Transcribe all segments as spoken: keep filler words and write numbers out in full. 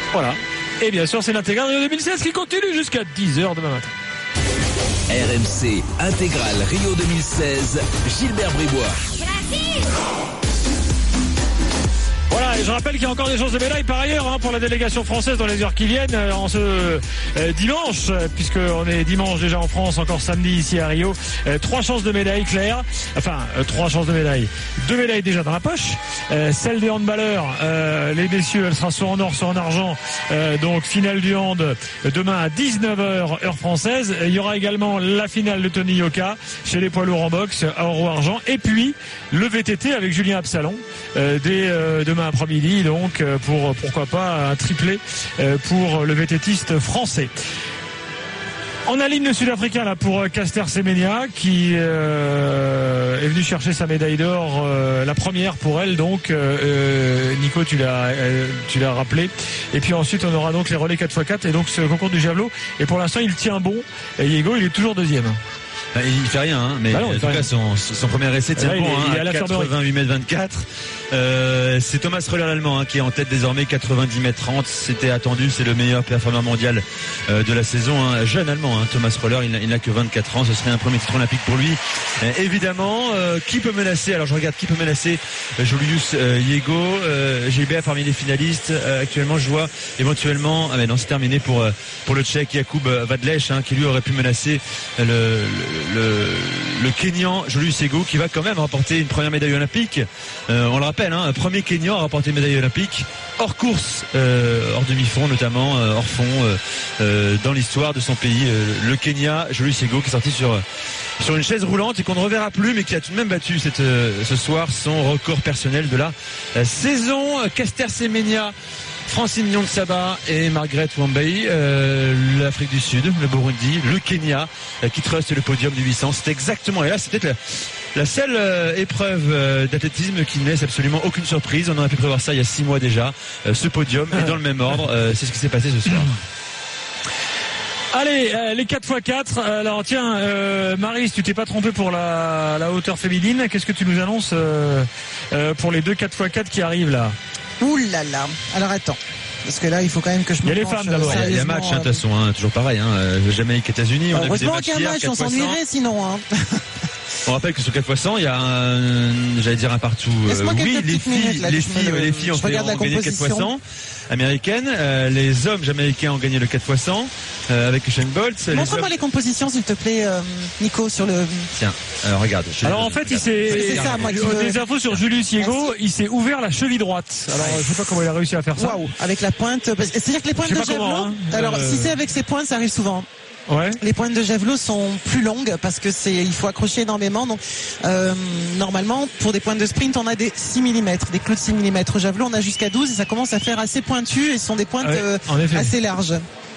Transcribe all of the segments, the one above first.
Voilà. Et bien sûr, c'est l'intégrale Rio deux mille seize qui continue jusqu'à dix heures demain matin. R M C intégrale Rio deux mille seize, Gilbert Bribois. Voilà, et je rappelle qu'il y a encore des chances de médaille par ailleurs hein, pour la délégation française dans les heures qui viennent euh, en ce euh, dimanche, euh, puisqu'on est dimanche déjà en France, encore samedi ici à Rio. Euh, trois chances de médaille claires, enfin euh, trois chances de médaille. Deux médailles déjà dans la poche. Euh, celle des handballeurs, euh, les messieurs, elle sera soit en or, soit en argent. Euh, donc finale du hand euh, demain à dix-neuf heures heure française. Il y aura également la finale de Tony Yoka chez les poids lourds en boxe à or ou argent. Et puis le V T T avec Julien Absalon euh, dès euh, demain après-midi, donc pour pourquoi pas un triplé pour le vététiste français. On aligne le Sud-Africain là pour Caster Semenya qui euh, est venu chercher sa médaille d'or, euh, la première pour elle donc. Euh, Nico, tu l'as, euh, tu l'as rappelé. Et puis ensuite on aura donc les relais quatre par quatre et donc ce concours du javelot. Et pour l'instant il tient bon. Et Diego il est toujours deuxième. Il fait rien, hein, mais bah non, en tout cas son, son premier essai tient bon, il, il hein, à quatre-vingt-huit mètres vingt-quatre. Euh, c'est Thomas Röller l'allemand hein, qui est en tête désormais, quatre-vingt-dix mètres trente. C'était attendu, c'est le meilleur performeur mondial euh, de la saison. Hein. Jeune allemand, hein, Thomas Röller, il, il n'a que vingt-quatre ans. Ce serait un premier titre olympique pour lui. Euh, évidemment, euh, qui peut menacer? Alors je regarde qui peut menacer euh, Julius euh, Yego, euh, Gilbert parmi les finalistes. Euh, actuellement, je vois éventuellement. Ah mais non, c'est terminé pour euh, pour le Tchèque Jakub Vadlech, hein, qui lui aurait pu menacer euh, le, le, le le Kenyan Julius Yego, qui va quand même remporter une première médaille olympique. Euh, on le rappelle, hein, un premier Kenyan à remporter une médaille olympique hors course, euh, hors demi-fond notamment, euh, hors fond, euh, euh, dans l'histoire de son pays. Euh, le Kenya, Julius Yego, qui est sorti sur sur une chaise roulante et qu'on ne reverra plus, mais qui a tout de même battu cette, euh, ce soir son record personnel de la euh, saison. Caster Semenya, Francine Niyonsaba et Margaret Wambei, euh, l'Afrique du Sud, le Burundi, le Kenya, euh, qui truste le podium du huit cents. C'est exactement, et là c'est peut-être la, la seule euh, épreuve euh, d'athlétisme qui ne laisse absolument aucune surprise. On aurait pu prévoir ça il y a six mois déjà. Euh, ce podium est dans le même ordre. Euh, c'est ce qui s'est passé ce soir. Allez, euh, les quatre par quatre. Alors tiens, euh, Maryse, tu t'es pas trompé pour la, la hauteur féminine. Qu'est-ce que tu nous annonces euh, euh, pour les deux quatre par quatre qui arrivent là? Ouh là là. Alors attends. Parce que là, il faut quand même que je me. Il y a les femmes d'abord. Il y a match, hein, de toute façon, hein, toujours pareil. Hein, Jamaïque, États-Unis. Bah, heureusement qu'il y a un match, on s'ennuierait sinon. Hein. On rappelle que sur quatre fois cent, il y a un, j'allais dire un partout. Euh, oui, les filles, minutes, là, les filles, les filles ont, fait, ont gagné quatre fois cent américaines. Euh, les hommes jamaïcains ont gagné le quatre fois cent euh, avec Usain Bolt. Montre-moi les, les compositions, s'il te plaît, euh, Nico, sur le. Tiens, alors regarde. Alors en fait, il s'est. Ça, moi, des infos sur Julius Yego, il s'est ouvert la cheville droite. Alors je sais pas comment il a réussi à faire ça. Waouh, avec la pointe. C'est-à-dire que les pointes de javelot. Hein. Alors euh... si c'est avec ses pointes, ça arrive souvent. Ouais. Les pointes de javelot sont plus longues parce que c'est, il faut accrocher énormément. Donc, euh, normalement, pour des pointes de sprint, on a des six millimètres, des clous de six millimètres. Au javelot, on a jusqu'à douze et ça commence à faire assez pointu et ce sont des pointes ouais, euh, assez larges.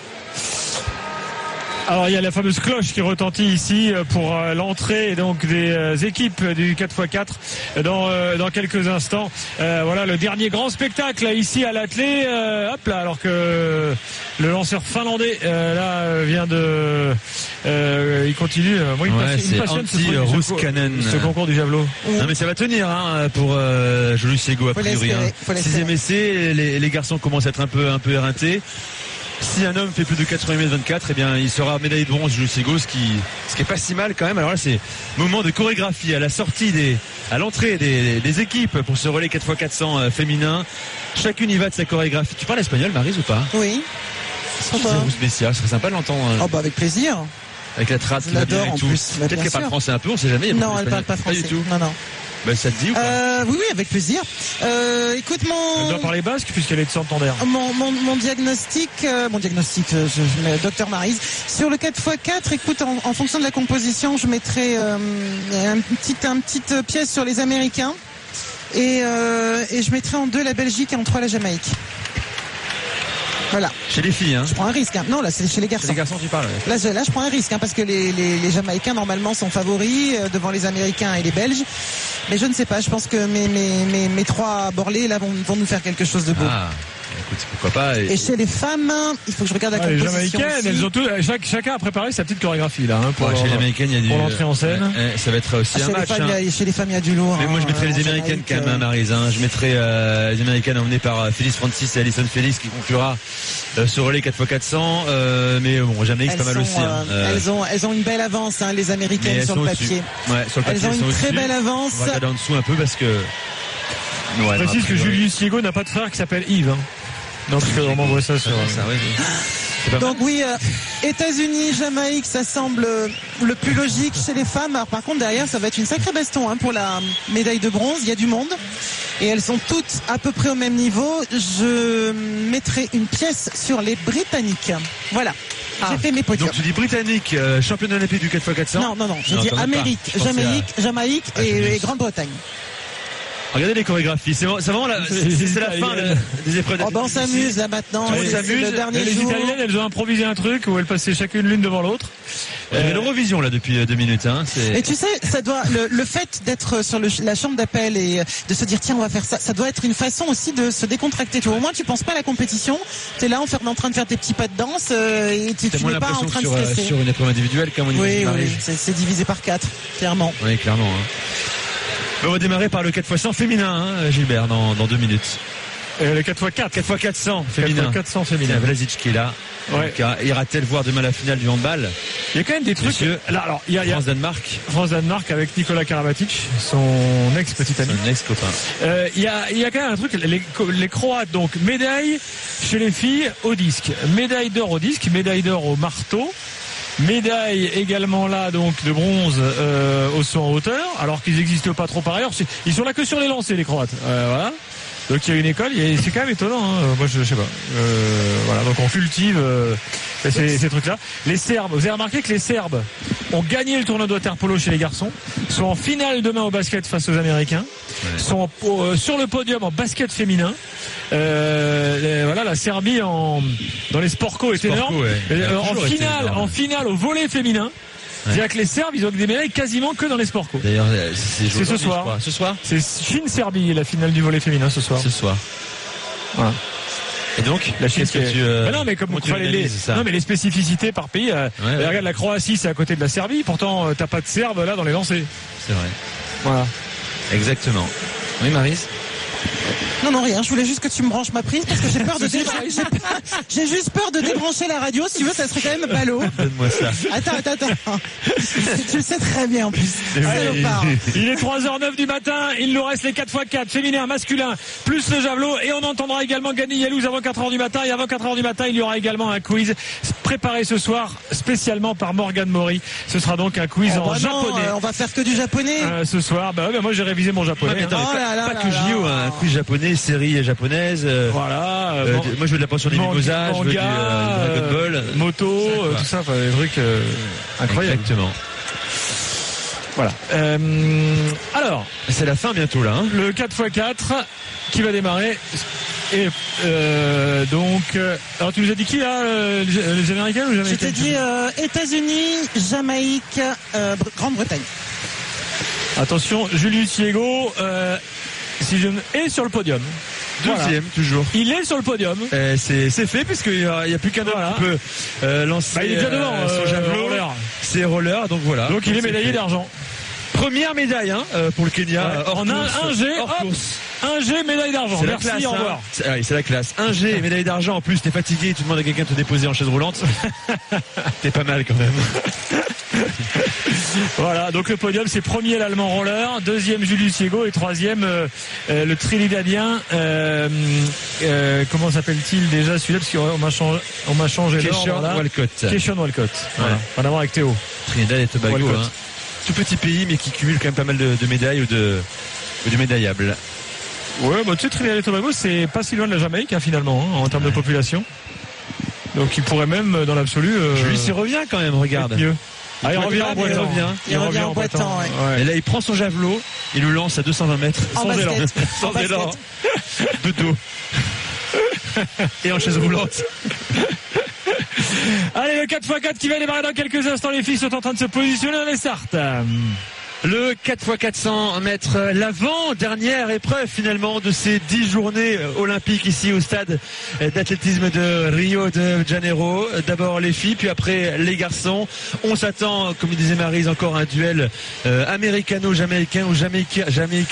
Alors il y a la fameuse cloche qui retentit ici pour l'entrée donc des équipes du quatre par quatre dans dans quelques instants. Euh, voilà le dernier grand spectacle là, ici à l'athlé. Euh, hop là, alors que le lanceur finlandais euh, là vient de euh, il continue. Moi il, ouais, passe, il passionne ce, ce, ce concours du javelot. Non mais ça va tenir hein, pour euh, Julius Yego a priori. Hein. Sixième essai, les, les garçons commencent à être un peu un peu éreintés. Si un homme fait plus de quatre-vingts mètres vingt-quatre, eh bien, il sera médaillé de bronze Julius Yego, ce qui, ce qui est pas si mal quand même. Alors là, c'est moment de chorégraphie à la sortie des, à l'entrée des, des équipes pour ce relais quatre par quatre cents féminin. Chacune y va de sa chorégraphie. Tu parles espagnol, Maryse, ou pas? Oui. C'est spécial, ce serait sympa de l'entendre. Oh, bah, avec plaisir. Avec la trace qui va bien et tout. Peut-être qu'elle parle français un peu, on sait jamais. Non, elle parle pas français. Pas du tout. Non, non. Ben, ça te dit ou pas euh, Oui, oui, avec plaisir. Euh, écoute, mon. Elle doit parler basque puisqu'elle est de Santander. Mon, mon, mon diagnostic, euh, mon diagnostic, je, je mets docteur Maryse. Sur le quatre par quatre, écoute, en, en fonction de la composition, je mettrai euh, un petit, un petite pièce sur les Américains et, euh, et je mettrai en deux la Belgique et en trois la Jamaïque. Voilà. Chez les filles, hein. Je prends un risque. Hein. Non, là, c'est chez les garçons. Chez les garçons, tu parles. Là, je, là, je prends un risque, hein, parce que les, les, les Jamaïcains, normalement, sont favoris euh, devant les Américains et les Belges. Mais je ne sais pas. Je pense que mes, mes, mes, mes trois borlés, là, vont, vont nous faire quelque chose de beau. Ah. écoute, pourquoi pas. Et, et chez les femmes, il faut que je regarde la ah, composition. Les Jamaïcaines, elles ont tout, chaque, chacun a préparé sa petite chorégraphie là. Hein, pour ouais, leur, chez les Américaines, il y a du. Pour l'entrée en scène. Euh, ça va être aussi ah, un chez match. Les femmes, hein. il y a, chez les femmes, il y a du lourd. Mais moi, je mettrais euh, les Américaines quand même, hein, Maryse. Hein. Je mettrais euh, les Américaines emmenées par Félix Francis et Alison Félix qui conclura euh, ce relais quatre fois quatre cents. Euh, mais bon, Jamaïque, c'est pas mal aussi. Hein. Euh, elles ont, elles ont une belle avance, hein, les Américaines sur le papier. Ouais, sur le papier. Elles ont une très au-dessus. belle avance. On va regarder en dessous un peu parce que. Ouais, je précise que Julius Diego n'a pas de frère qui s'appelle Yves. Hein. Donc on m'envoie ça sur. Ça, oui. Donc oui, euh, États-Unis, Jamaïque, ça semble le plus logique chez les femmes. Alors par contre derrière, ça va être une sacrée baston hein, pour la médaille de bronze. Il y a du monde et elles sont toutes à peu près au même niveau. Je mettrai une pièce sur les Britanniques. Voilà. Ah, j'ai fait mes podiums. Donc tu dis Britannique, euh, championne olympique du quatre fois quatre cents. Non, non, non. J'ai dit Amérique, Jamaïque, à... Jamaïque ah, et, et Grande-Bretagne. Regardez les chorégraphies, c'est vraiment la, c'est, c'est la fin la, des épreuves. Oh ben on s'amuse là maintenant. On s'amuse. Le dernier les jour. Italiennes, elles ont improvisé un truc où elles passaient chacune l'une devant l'autre. Il y avait l'Eurovision là depuis deux minutes. Hein, c'est... Et tu sais, ça doit le, le fait d'être sur le, la chambre d'appel et de se dire tiens on va faire ça, ça doit être une façon aussi de se décontracter. Tu vois, au moins tu penses pas à la compétition, t'es là en, faire, en train de faire tes petits pas de danse euh, et tu, tu n'es pas en train de sur, stresser. Sur une épreuve individuelle comme on dit. Oui, oui, c'est, c'est divisé par quatre, clairement. Oui, clairement. Hein. On va démarrer par le quatre fois cent féminin, hein, Gilbert, dans, dans deux minutes. Euh, le quatre fois quatre. quatre fois quatre cents féminin. quatre fois quatre cents féminin. Vlasic qui est là. Ouais. Donc, ira-t-elle voir demain la finale du handball? Il y a quand même des trucs. Monsieur, là, alors, il y a, France-Danemark. France-Danemark avec Nicolas Karabatic, son ex-petit ami. Son ex-copain. Euh, il y a, il y a quand même un truc. Les, les Croates, donc, médaille chez les filles au disque. Médaille d'or au disque, médaille d'or au marteau. Médaille également là donc de bronze euh, au saut en hauteur, alors qu'ils n'existent pas trop par ailleurs. Ils sont là que sur les lancers les Croates. Euh, voilà. Donc il y a une école, c'est quand même étonnant. Hein. Moi je, je sais pas. Euh, voilà, donc on cultive euh, ces, ces trucs-là. Les Serbes, vous avez remarqué que les Serbes ont gagné le tournoi de water polo chez les garçons, sont en finale demain au basket face aux Américains, ouais. sont euh, sur le podium en basket féminin. Euh, les, voilà, la Serbie en dans les sports co est Sport énorme. Co, ouais. euh, en finale, en finale au volley féminin. Ouais. C'est-à-dire que les Serbes, ils ont des médailles quasiment que dans les sports co. D'ailleurs, c'est, c'est ce soir. Ce soir c'est Chine-Serbie, la finale du volley féminin ce soir. Ce soir. Voilà. Et donc, la Chine, qu'est-ce que tu, euh, bah non, mais comme tu fallait les, ça. non, mais les spécificités par pays. Euh, ouais, ouais. Regarde, la Croatie, c'est à côté de la Serbie. Pourtant, euh, t'as pas de Serbes là dans les lancers. C'est vrai. Voilà. Exactement. Oui, Maryse. Non, non, rien. Je voulais juste que tu me branches ma prise parce que j'ai peur de dé... j'ai, j'ai juste peur de débrancher la radio. Si tu veux, ça serait quand même ballot. Donne-moi ça. Attends, attends, attends. Tu le sais très bien en plus. Il est trois heures neuf du matin. Il nous reste les quatre fois quatre, féminin, masculin, plus le javelot. Et on entendra également Gany Yalouz avant quatre heures du matin. Et avant quatre heures du matin, il y aura également un quiz préparé ce soir spécialement par Morgane Maury. Ce sera donc un quiz oh, en bah japonais. Non, euh, on va faire que du japonais. Euh, ce soir, bah, ouais, bah moi j'ai révisé mon japonais. Ah, attends, oh là là pas là que J O, un quiz japonais, série japonaise. Euh, voilà. Euh, man- moi je veux de la pension des mimosas, je veux du euh, Dragon Ball, euh, moto, ça, euh, tout ça, enfin, des trucs euh, incroyables. Exactement. Voilà. Euh, alors, c'est la fin bientôt là. Hein. Le quatre fois quatre qui va démarrer. Et euh, donc, euh, alors tu nous as dit qui là, euh, les, les Américains ou les Jamaïcains? Je t'ai dit euh, États-Unis, Jamaïque, euh, Grande-Bretagne. Attention, Julius Diego euh, si je est sur le podium. Deuxième voilà. Toujours. Il est sur le podium. Euh, c'est, c'est fait puisqu'il n'y a, a plus qu'un autre voilà. qui peut euh, lancer. Bah, il est déjà devant. Euh, son javelot. Roller. C'est roller, donc voilà. Donc, donc il est médaillé fait. d'argent. Première médaille hein, pour le Kenya. Ouais. Hors en un, un G, hors course. Un G, médaille d'argent. C'est Merci, la classe, au revoir. Hein. C'est, allez, c'est la classe. Un G, médaille d'argent. En plus, t'es fatigué, tu demandes à quelqu'un de te déposer en chaise roulante. T'es pas mal quand même. Voilà, donc le podium, c'est premier l'Allemand roller, deuxième Julius Diego et troisième euh, euh, le Trinidadien. Euh, euh, comment s'appelle-t-il déjà celui-là parce qu'on m'a changé, on m'a changé Keshawn Walcott. Keshawn Walcott. Voilà. Rien à voir avec Théo. Trinidad et Tobago. Hein. Tout petit pays, mais qui cumule quand même pas mal de, de médailles ou de, ou de médaillables. Ouais, bah, tu sais, Trinidad et Tobago, c'est pas si loin de la Jamaïque, hein, finalement, hein, en termes ouais. de population. Donc, il pourrait même, dans l'absolu. Euh, Julius, il revient quand même, regarde. Mieux. Ah, il, revient en boitant. Il revient, il revient en boitant. Ouais. Ouais. Et là, il prend son javelot, il le lance à deux cent vingt mètres. En sans basket. élan. Sans sans élan. De dos. Et en chaise roulante. Allez, le quatre fois quatre qui va démarrer dans quelques instants. Les filles sont en train de se positionner dans les starts. Le quatre fois quatre cents mètres, l'avant-dernière épreuve finalement de ces dix journées olympiques ici au stade d'athlétisme de Rio de Janeiro. D'abord les filles, puis après les garçons. On s'attend, comme disait Maryse, encore un duel euh, américano-jamaïcain ou jamaïca,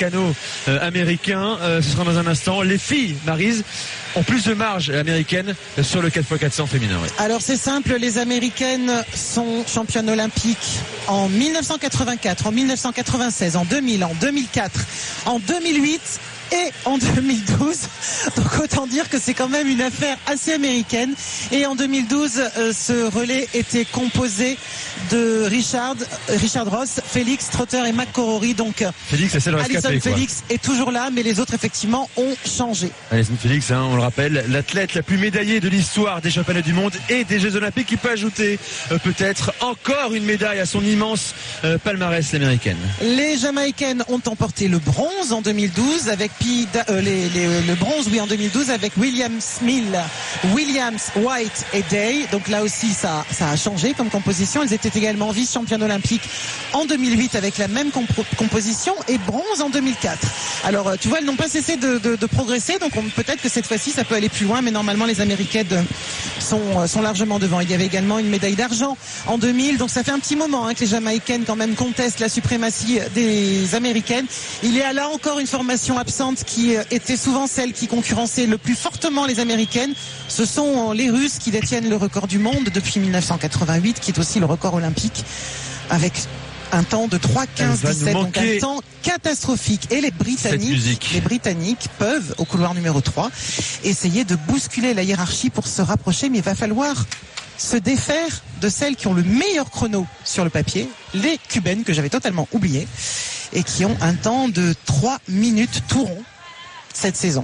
jamaïcano-américain. Euh, ce sera dans un instant. Les filles, Maryse, ont plus de marge américaine sur le quatre fois quatre cents féminin. Oui. Alors c'est simple, les Américaines sont championnes olympiques en mille neuf cent quatre-vingt-quatre, en mille neuf cent quatre-vingt-seize, en deux mille, en deux mille quatre, en deux mille huit et en deux mille douze. Donc autant dire que c'est quand même une affaire assez américaine. Et en deux mille douze, euh, ce relais était composé de Richard, Richard Ross, Félix, Trotter et McCrory. Donc Félix, c'est le Allyson Félix est toujours là, mais les autres effectivement ont changé. Allyson Félix, hein, on le rappelle, l'athlète la plus médaillée de l'histoire des championnats du monde et des Jeux olympiques, qui peut ajouter euh, peut-être encore une médaille à son immense euh, palmarès américaine. Les Jamaïcaines ont emporté le bronze en deux mille douze avec Euh, les, les, le bronze oui en deux mille douze avec Williams, Mill, Williams, White et Day. Donc là aussi ça, ça a changé comme composition. Elles étaient également vice-championnes olympiques en deux mille huit avec la même comp- composition et bronze en deux mille quatre. Alors tu vois, elles n'ont pas cessé de, de, de progresser, donc on, peut-être que cette fois-ci ça peut aller plus loin, mais normalement les Américaines sont, sont largement devant. Il y avait également une médaille d'argent en deux mille, donc ça fait un petit moment hein, que les Jamaïcaines quand même contestent la suprématie des Américaines. Il y a là encore une formation absente qui était souvent celle qui concurrençait le plus fortement les Américaines. Ce sont les Russes qui détiennent le record du monde depuis mille neuf cent quatre-vingt-huit, qui est aussi le record olympique, avec un temps de trois quinze dix-sept, donc un temps catastrophique. Et les Britanniques, les Britanniques peuvent, au couloir numéro trois, essayer de bousculer la hiérarchie pour se rapprocher, mais il va falloir se défaire de celles qui ont le meilleur chrono sur le papier, les Cubaines, que j'avais totalement oubliées, et qui ont un temps de trois minutes tout rond cette saison.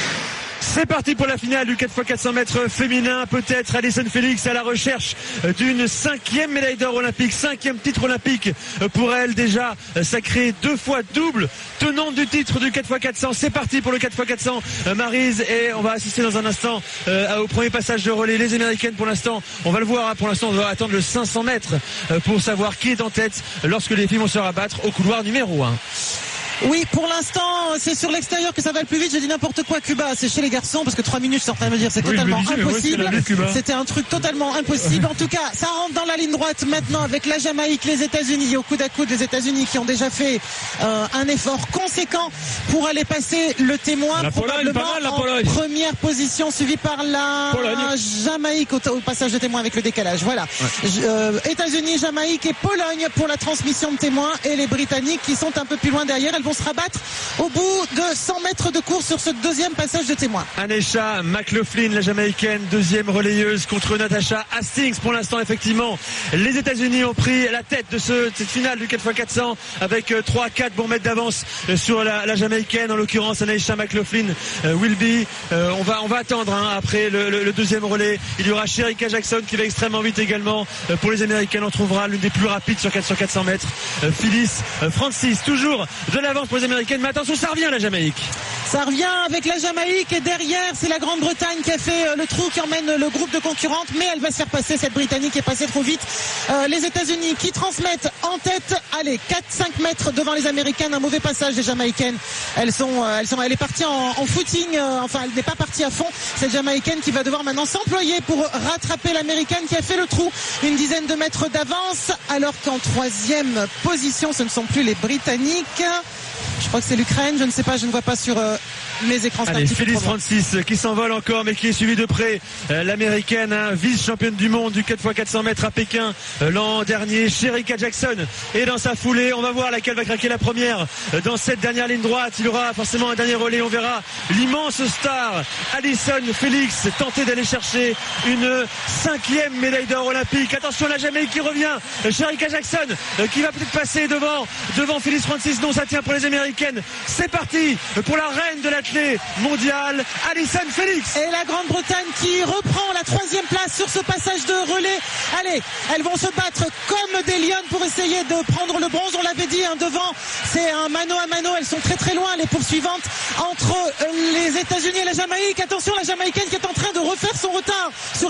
C'est parti pour la finale du quatre fois quatre cents mètres féminin. Peut-être Allyson Félix à la recherche d'une cinquième médaille d'or olympique, cinquième titre olympique pour elle, déjà sacrée deux fois double tenante du titre du quatre fois quatre cents. C'est parti pour le quatre fois quatre cents, Maryse, et on va assister dans un instant euh, au premier passage de relais. Les Américaines, pour l'instant, on va le voir, hein, pour l'instant on va attendre le cinq cents mètres pour savoir qui est en tête lorsque les filles vont se rabattre au couloir numéro un. Oui, pour l'instant, c'est sur l'extérieur que ça va le plus vite. J'ai dit n'importe quoi, Cuba. C'est chez les garçons, parce que trois minutes, je suis en train de me dire, c'est oui, totalement disais, impossible. Oui, c'était un truc totalement impossible. En tout cas, ça rentre dans la ligne droite maintenant avec la Jamaïque, les États-Unis, au coude à coude, les États-Unis qui ont déjà fait euh, un effort conséquent pour aller passer le témoin, la probablement Pologne, pas mal, la en Pologne. Première position, suivi par la Pologne. Jamaïque au, au passage de témoin avec le décalage. Voilà. Ouais. Euh, États-Unis, Jamaïque et Pologne pour la transmission de témoins, et les Britanniques qui sont un peu plus loin derrière. Elles vont se rabattre au bout de cent mètres de course sur ce deuxième passage de témoin. Anesha McLaughlin, la Jamaïcaine, deuxième relayeuse contre Natasha Hastings. Pour l'instant, effectivement, les États-Unis ont pris la tête de, ce, de cette finale du quatre fois quatre cents avec trois quatre bons mètres d'avance sur la, la Jamaïcaine, en l'occurrence Anesha McLaughlin. Euh, Wilby, euh, on va on va attendre hein, après le, le, le deuxième relais. Il y aura Shericka Jackson qui va extrêmement vite également. Euh, pour les Américaines, on trouvera l'une des plus rapides sur quatre sur quatre cents mètres. Euh, Phyllis euh, Francis, toujours de l'avance pour les Américaines. Mais attention, ça revient la Jamaïque. Ça revient avec la Jamaïque, et derrière c'est la Grande-Bretagne qui a fait le trou, qui emmène le groupe de concurrentes, mais elle va se faire passer, cette Britannique est passée trop vite. Euh, les États-Unis qui transmettent en tête, allez, quatre cinq mètres devant les Américaines. Un mauvais passage des Jamaïcaines. Elles sont, elles sont, elle est partie en, en footing, euh, enfin elle n'est pas partie à fond. Cette Jamaïcaine qui va devoir maintenant s'employer pour rattraper l'Américaine qui a fait le trou, une dizaine de mètres d'avance, alors qu'en troisième position ce ne sont plus les Britanniques. Je crois que c'est l'Ukraine, je ne sais pas, je ne vois pas sur euh, mes écrans. Allez, Phyllis Francis qui s'envole encore, mais qui est suivi de près. Euh, L'américaine, hein, vice-championne du monde du quatre fois quatre cents mètres à Pékin euh, l'an dernier. Shericka Jackson est dans sa foulée. On va voir laquelle va craquer la première euh, dans cette dernière ligne droite. Il y aura forcément un dernier relais. On verra l'immense star Allyson Félix tenter d'aller chercher une cinquième médaille d'or olympique. Attention, la Jamaïque qui revient. Euh, Shericka Jackson euh, qui va peut-être passer devant, devant Phyllis Francis. Non, ça tient pour les Américaines. C'est parti pour la reine de l'athlète mondiale, Allyson Félix. Et la Grande-Bretagne qui reprend la troisième place sur ce passage de relais. Allez, elles vont se battre comme des lionnes pour essayer de prendre le bronze. On l'avait dit, hein, devant, c'est un mano à mano. Elles sont très très loin, les poursuivantes, entre les États-Unis et la Jamaïque. Attention, la Jamaïcaine qui est en train de refaire son retard sur Allyson Félix.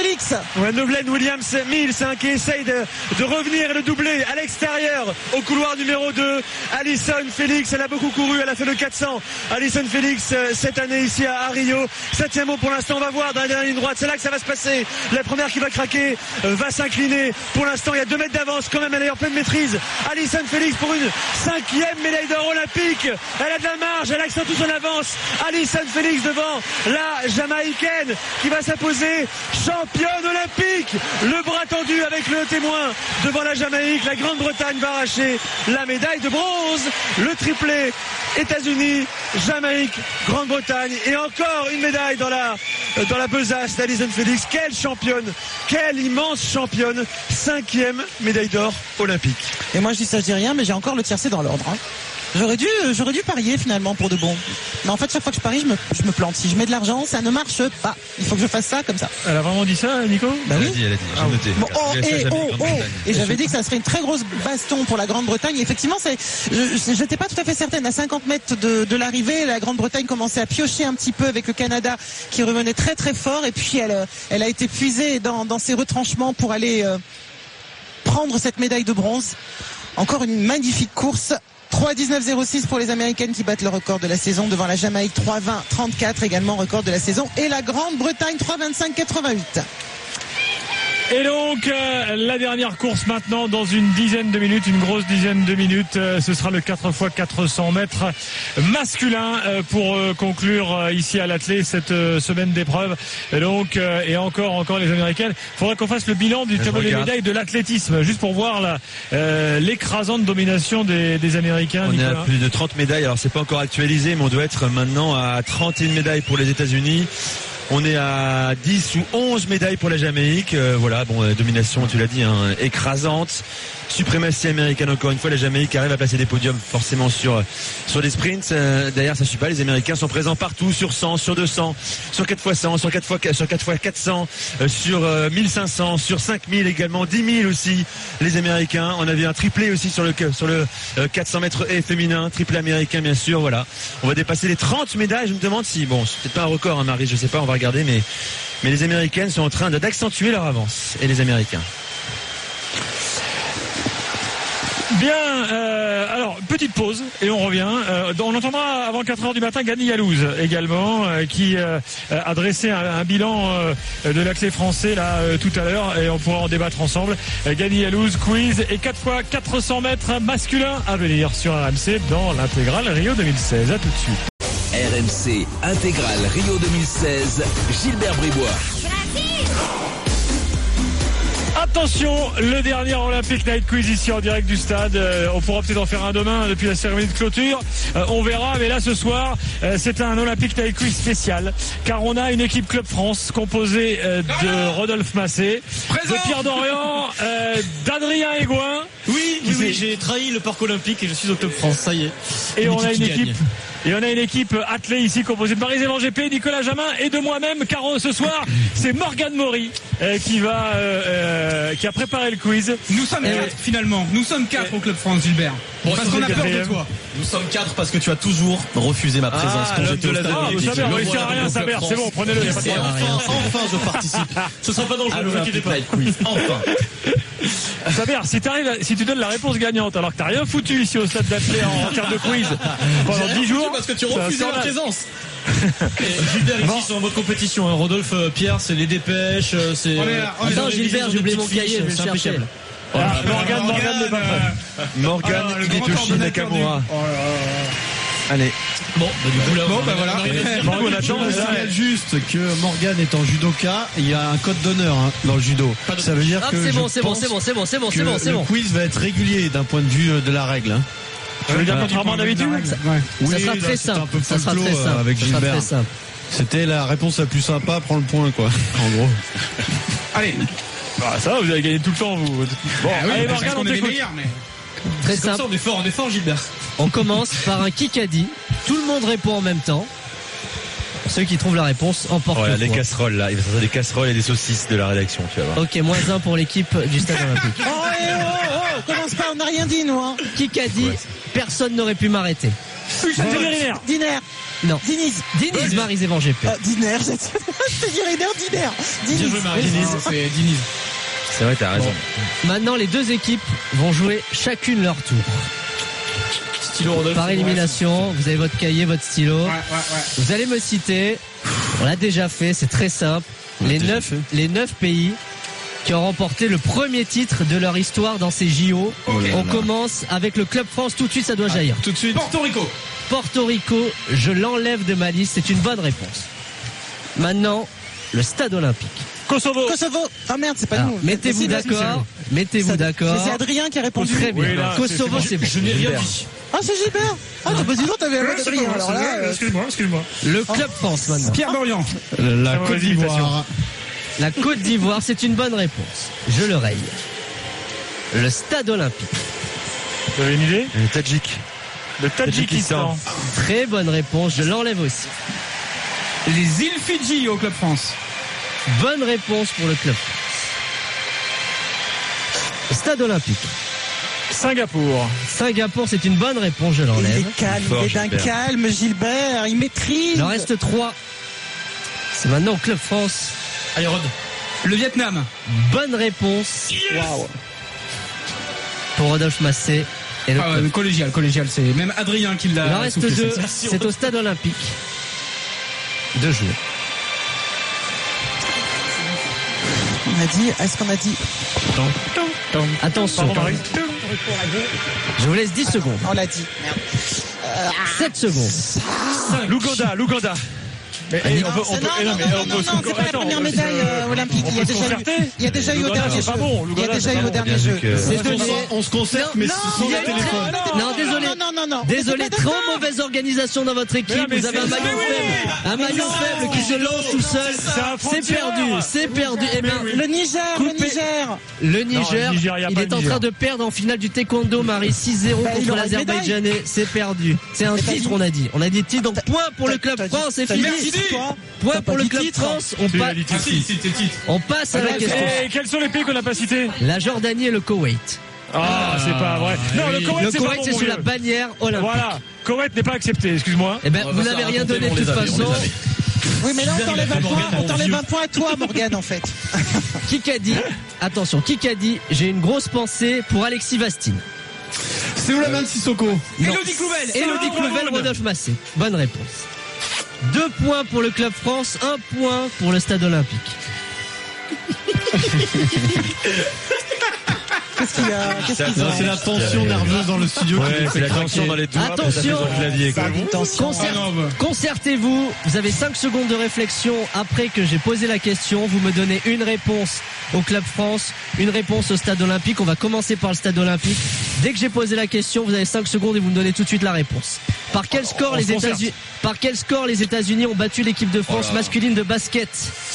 Félix. Ouais, Novlen Williams Mills hein, qui essaye de, de revenir et de doubler à l'extérieur au couloir numéro deux. Alison Félix, elle a beaucoup couru, elle a fait le quatre cents. Alison Félix euh, cette année ici à, à Rio. Septième mot pour l'instant, on va voir dans la dernière ligne droite. C'est là que ça va se passer. La première qui va craquer euh, va s'incliner. Pour l'instant, il y a deux mètres d'avance quand même. Elle est en pleine maîtrise. Alison Félix pour une cinquième médaille d'or olympique. Elle a de la marge, elle accentue son avance. Alison Félix devant la Jamaïcaine qui va s'imposer championne olympique. Le bras tendu avec le témoin devant la Jamaïque. La Grande-Bretagne va arracher la médaille de bronze. Le triplé États-Unis, Jamaïque, Grande-Bretagne et encore une médaille dans la dans la besace d'Alison Félix. Quelle championne, quelle immense championne. Cinquième médaille d'or olympique. Et moi je dis ça, je dis rien, mais j'ai encore le tiercé dans l'ordre. Hein. J'aurais dû, j'aurais dû parier finalement pour de bon. Mais en fait, chaque fois que je parie, je me, je me plante. Si je mets de l'argent, ça ne marche pas. Il faut que je fasse ça comme ça. Elle a vraiment dit ça, Nico? Bah oui. Elle a dit, elle a dit. J'ai noté. Bon, oh, et, oh, oh. et j'avais dit que ça serait une très grosse baston pour la Grande-Bretagne. Et effectivement, c'est, je, j'étais pas tout à fait certaine. À cinquante mètres de, de l'arrivée, la Grande-Bretagne commençait à piocher un petit peu avec le Canada qui revenait très très fort. Et puis elle, elle a été puisée dans, dans ses retranchements pour aller euh, prendre cette médaille de bronze. Encore une magnifique course. trois dix-neuf zéro six pour les Américaines qui battent le record de la saison devant la Jamaïque trois vingt trente-quatre également record de la saison et la Grande-Bretagne trois vingt-cinq quatre-vingt-huit. Et donc euh, la dernière course maintenant dans une dizaine de minutes, une grosse dizaine de minutes, euh, ce sera le quatre fois quatre cents mètres masculin euh, pour euh, conclure euh, ici à l'athlé cette euh, semaine d'épreuve. Et donc euh, et encore encore les Américaines. Il faudrait qu'on fasse le bilan du tableau des médailles de l'athlétisme juste pour voir la, euh, l'écrasante domination des, des Américains. On Nicolas. est à plus de trente médailles. Alors c'est pas encore actualisé, mais on doit être maintenant à trente et une médailles pour les États-Unis. On est à dix ou onze médailles pour la Jamaïque. Euh, voilà, bon, euh, domination, tu l'as dit, hein, écrasante. Suprématie américaine encore une fois. La Jamaïque arrive à placer des podiums forcément sur sur des sprints. Euh, D'ailleurs, ça suffit pas. Les Américains sont présents partout, sur cent, sur deux cents, sur quatre fois cent, sur quatre fois sur quatre fois quatre cents, euh, sur euh, mille cinq cents, sur cinq mille également, dix mille aussi. Les Américains. On avait un triplé aussi sur le sur le euh, quatre cents mètres et féminin, triplé américain bien sûr. Voilà. On va dépasser les trente médailles. Je me demande si bon, c'est peut-être pas un record, hein, Marie. Je sais pas. On va regarder, mais mais les Américaines sont en train d'accentuer leur avance et les Américains. Bien, euh, alors petite pause et on revient. Euh, on entendra avant quatre heures du matin Gany Yalouz également euh, qui euh, a dressé un, un bilan euh, de l'athlé français là euh, tout à l'heure et on pourra en débattre ensemble. Euh, Gany Yalouz, quiz et quatre fois quatre cents mètres masculin à venir sur R M C dans l'intégrale Rio deux mille seize. À tout de suite. R M C intégrale Rio deux mille seize, Gilbert Bribois. Attention, le dernier Olympic Night Quiz ici en direct du stade. Euh, on pourra peut-être en faire un demain depuis la cérémonie de clôture. Euh, on verra, mais là ce soir, euh, c'est un Olympic Night Quiz spécial, car on a une équipe Club France composée euh, de Rodolphe Massé, Présent. de Pierre Dorian, euh, d'Adrien Aigouin. Oui, oui, oui, j'ai trahi le parc olympique et je suis au Club France, ça y est. Et une on équipe a une équipe. Gagne. Et on a une équipe athlée ici composée de Marie-Zévan G P, Nicolas Jamin et de moi-même, car ce soir c'est Morgane Maury euh, qui va euh, euh, qui a préparé le quiz. Nous sommes quatre euh, finalement. Nous sommes quatre au Club France, Gilbert. Bon, parce qu'on a peur de toi. Nous sommes quatre parce que tu as toujours refusé ma présence ah, quand j'étais au stade. Ah, vous savez, on réussit à rien, Saber, c'est bon, prenez-le. Y a pas de enfin, enfin, je participe. Ce sera pas dans le jeu, ne vous inquiétez pas. Enfin. Saber, si tu arrives, si tu donnes la réponse gagnante, alors que t'as rien foutu ici au stade d'athlé en, en termes de quiz pendant dix jours, parce que tu refusais ma présence. Gilbert ici bon. Sont en mode compétition. Hein. Rodolphe, euh, Pierre, c'est les dépêches, c'est. On est, on Attends, Gilbert, j'ai oublié mon cahier, je vais le chercher. Ah, Morgane, Morgane n'est pas prêt. Morgane, Hidetoshi Nakamura. Oh allez. Bon, bah du coup là, bon, bah voilà. Bon, on attend. Je signale juste que Morgane est en judoka. Il y a un code d'honneur hein, dans le judo. Ça veut dire ah, que c'est bon, je c'est bon, c'est bon, c'est bon, c'est bon, c'est bon, c'est bon. Le quiz va être régulier d'un point de vue de la règle. Hein. Tu veux dire contrairement d'habitude? Oui, ça sera très simple. Ça sera très simple. Avec Gilbert. C'était la réponse la plus sympa. Prends le point, quoi. En gros. Allez. Bah, ça va, vous avez gagné tout le temps, vous. Bon, ah oui, allez, Morgane, on, on est les meilleurs, mais. Très simple. Ça, on est fort, on est fort, Gilbert. On commence par un Kikadi. Tout le monde répond en même temps. Ceux qui trouvent la réponse emportent voilà, le point. Les casseroles là, il va sortir des casseroles et des saucisses de la rédaction, tu vas voir. Ok, moins un pour l'équipe du Stade Olympique. Oh, oh, oh, commence pas, on n'a rien dit nous. Hein. Kikadi, ouais. Personne n'aurait pu m'arrêter. Usain Bolt. Diner. Non. Diniz. Diniz, Maryse-Van Gepel. Ah, Diner, je te dirais Diner. Bien joué, Maryse. C'est Diniz. C'est vrai, t'as raison. Bon. Maintenant, les deux équipes vont jouer chacune leur tour. Stylo Rodolphe. Par élimination, vous avez votre cahier, votre stylo. Ouais, ouais, ouais. Vous allez me citer, on l'a déjà fait, c'est très simple, les neuf, les neuf pays qui ont remporté le premier titre de leur histoire dans ces J O. Okay. On commence avec le Club France, tout de suite ça doit jaillir. Tout de suite. Porto Rico. Porto Rico, je l'enlève de ma liste, c'est une bonne réponse. Maintenant, le Stade Olympique. Kosovo. Kosovo. Ah merde, c'est pas Alors, nous. mettez-vous d'accord. Mettez-vous d'accord. C'est Adrien qui a répondu. Très bien. Oui, là, Kosovo, c'est bon. Je n'ai rien dit. Ah, c'est Gilbert. Ah, bah dis donc, t'avais un C'est Adrien. bon, Alors c'est là, bon, euh, excuse-moi, excuse-moi. Le Club France maintenant. Pierre Dorian. La Ah, Côte vas-y, d'Ivoire. La Côte d'Ivoire, c'est une bonne réponse. Je le raye. Le Stade Olympique. Vous avez une idée? Le Tadjik. Le Tadjikistan. Très bonne réponse, je l'enlève aussi. Les îles Fidji au Club France. Bonne réponse pour le Club France. Stade Olympique. Singapour. Singapour, c'est une bonne réponse, je il l'enlève. est calme, Fort, il est d'un Gilbert. calme, Gilbert. Il maîtrise. Il en reste trois. C'est maintenant au Club France. Allez, Rod. Le Vietnam. Bonne réponse Waouh. pour Rodolphe Massé. Et le Ah, Club. ouais, collégial, collégial. C'est même Adrien qui l'a. Il en reste soufflé, deux. ça. C'est au Stade Olympique. Deux joueurs. On a dit, est-ce qu'on a dit Attention. Pardon, Marie. Je vous laisse dix secondes. On l'a dit. Merde. sept secondes. L'Ouganda, l'Ouganda. Mais Allez. eh, on peut, on Non, peut, non, eh, non, mais non, on non, peut non, se- c'est pas la attends, première on peut médaille se- euh, olympique. on Il y a peut se déjà eu, concerter. il y a déjà eu au L'Ouganda, dernier c'est pas jeu. bon. Il y a L'Ouganda, déjà c'est eu pas au bon. dernier Bien jeu. vu que- C'est On donné. se- On se concerte, mais Non, sans il y a les une téléphones. très- Non, désolé. Non, non, non, non. Désolé, On est pas trop d'accord. mauvaise organisation dans votre Mais équipe. non, mais Vous avez un c'est- maillon mais oui. faible. Un maillon non. faible qui se lance tout seul. C'est un C'est frontière. perdu. C'est perdu. Eh ben, Le Niger, Coupé. le Niger. le Niger, le Nigeria, il pas est le en Niger. train de perdre en finale du taekwondo, Marie, six zéro Bah, il contre aura une l'Azerbaïdjanais. C'est perdu. C'est un Mais t'as titre, dit- on a dit. On a dit titre. Donc, point pour le Club T'as dit- France, c'est t'as fini. dit titre, toi Point T'as pour pas le dit Club titre. France. On, Tu pa- l'as dit Ah tout. si, c'était titre. on passe à la question. Et quels sont les pays qu'on n'a pas cités? La Jordanie et le Koweït. Ah, c'est pas vrai. Non, le Koweït, Le c'est pas Koweït, bon, c'est mon sur la vieux. bannière olympique. Voilà. Koweït n'est pas accepté, excuse-moi. Eh ben, On va vous pas n'avez se rien raconter, donné de on toute les avait, on les façon. avait. Oui, mais là, on t'enlève un point, on t'enlève vieux. un point à toi, Morgane, en fait. Kikadi, attention, Kikadi, j'ai une grosse pensée pour Alexis Vastine. C'est où la main de Sissoko? Elodie Clouvel. Elodie Clouvel, Rodolphe Massé. Bonne réponse. Deux points pour le Club France, un point pour le Stade Olympique. Qu'est-ce qu'il a Qu'est-ce qu'ils Non, ont c'est la tension nerveuse dans le studio qui Ouais, les c'est fait la craquer. tension dans les doigts. Attention. pour taper sur le clavier, quoi. Ça a une tension. Concert- Ah non, bah. Concertez-vous, vous avez cinq secondes de réflexion après que j'ai posé la question. Vous me donnez une réponse au Club France, une réponse au Stade Olympique. On va commencer par le Stade Olympique. Dès que j'ai posé la question, vous avez cinq secondes et vous me donnez tout de suite la réponse. Par quel score on les se concerte. États-Unis, par quel score les États-Unis ont battu l'équipe de France masculine de basket?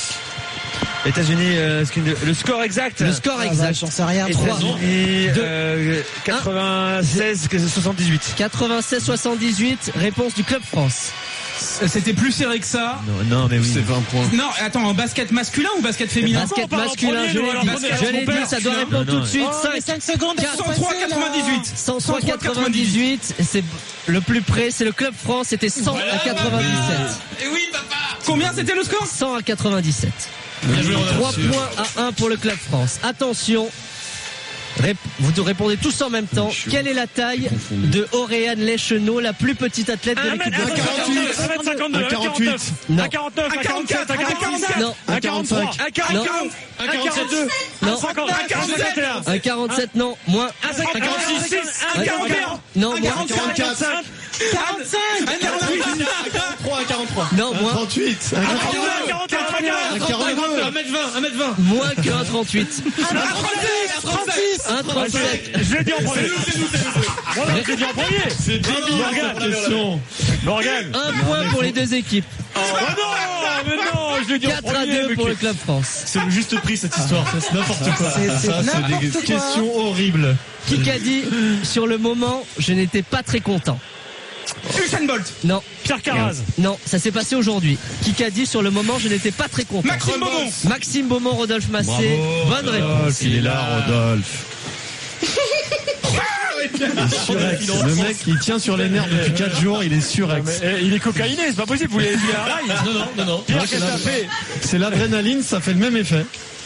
États-Unis, euh, ce qui- le score exact. Le score Ah, bah, exact. J'en sais rien. Trois. États-Unis, Deux. euh, quatre-vingt-seize soixante-dix-huit. quatre-vingt-seize soixante-dix-huit, réponse du Club France. C'était plus serré que ça. Non, non, mais oui. C'est vingt points. Non, attends, en basket masculin ou basket féminin? Basket on parle en masculin, premier, je nous, l'ai alors, dit. prenez- Je l'ai on perd. dit, ça doit répondre Non, tout non. de suite. Oh, mais cinq, cinq secondes. quatre, faut cent trois passer, là. quatre-vingt-dix-huit. cent trois quatre-vingt-dix-huit, c'est le plus près, c'est le Club France, c'était cent à quatre-vingt-dix-sept. Et oui, papa. Combien c'était le score? cent à quatre-vingt-dix-sept. Bien joué, trois Rodolphe. points à un pour le Club France. Attention, rép- vous répondez tous en même temps. Quelle est la taille de Auréane Leschenault, la plus petite athlète de un l'équipe mètre de France? cinquante-huit, un mètre cinquante-deux, un quarante-neuf, Non. un quarante-neuf, un quarante-sept, un quarante-six, Non. un quarante-trois, un quarante-quatre, un quarante-deux, Non. un cinquante, un cinquante et un, Un quarante-sept, non. Moins. un cinquante-six, un quarante et un, Non, un moins. quarante-quatre, quarante-cinq, quarante-cinq. un quarante-huit, trois à quarante-trois. Non, moins. trente-huit. un quarante-deux, un quarante-quatre, un quarante-neuf, un mètre vingt, un mètre vingt. Moins que un trente-huit. trente-six. Un trente-sept. Je l'ai dit en premier. Voilà, je l'ai dit en premier. C'est débile Morgane. cette question. Morgane. Un point pour les deux équipes. Oh non, mais non, je l'ai dit en quatre à premier. deux mais pour que- le Club France. C'est le juste prix cette histoire. C'est n'importe quoi. C'est- c'est Ça, c'est n'importe des quoi. questions horribles. Qui a dit, sur le moment, je n'étais pas très content. Usain Bolt. Non, Pierre Carraz. non, ça s'est passé aujourd'hui. Qui a dit, sur le moment, je n'étais pas très content. Maxime Beaumont. Maxime Beaumont, Rodolphe Massé. Bonne réponse. Il est là, Rodolphe. Surex. Le mec, il tient sur les nerfs depuis quatre jours, il est surex. Mais, il est cocaïné, c'est pas possible. Vous l'avez vu à la rail? Non, non, non, non. Pierre, qu'est-ce que ça fait? C'est l'adrénaline, ça fait le même effet.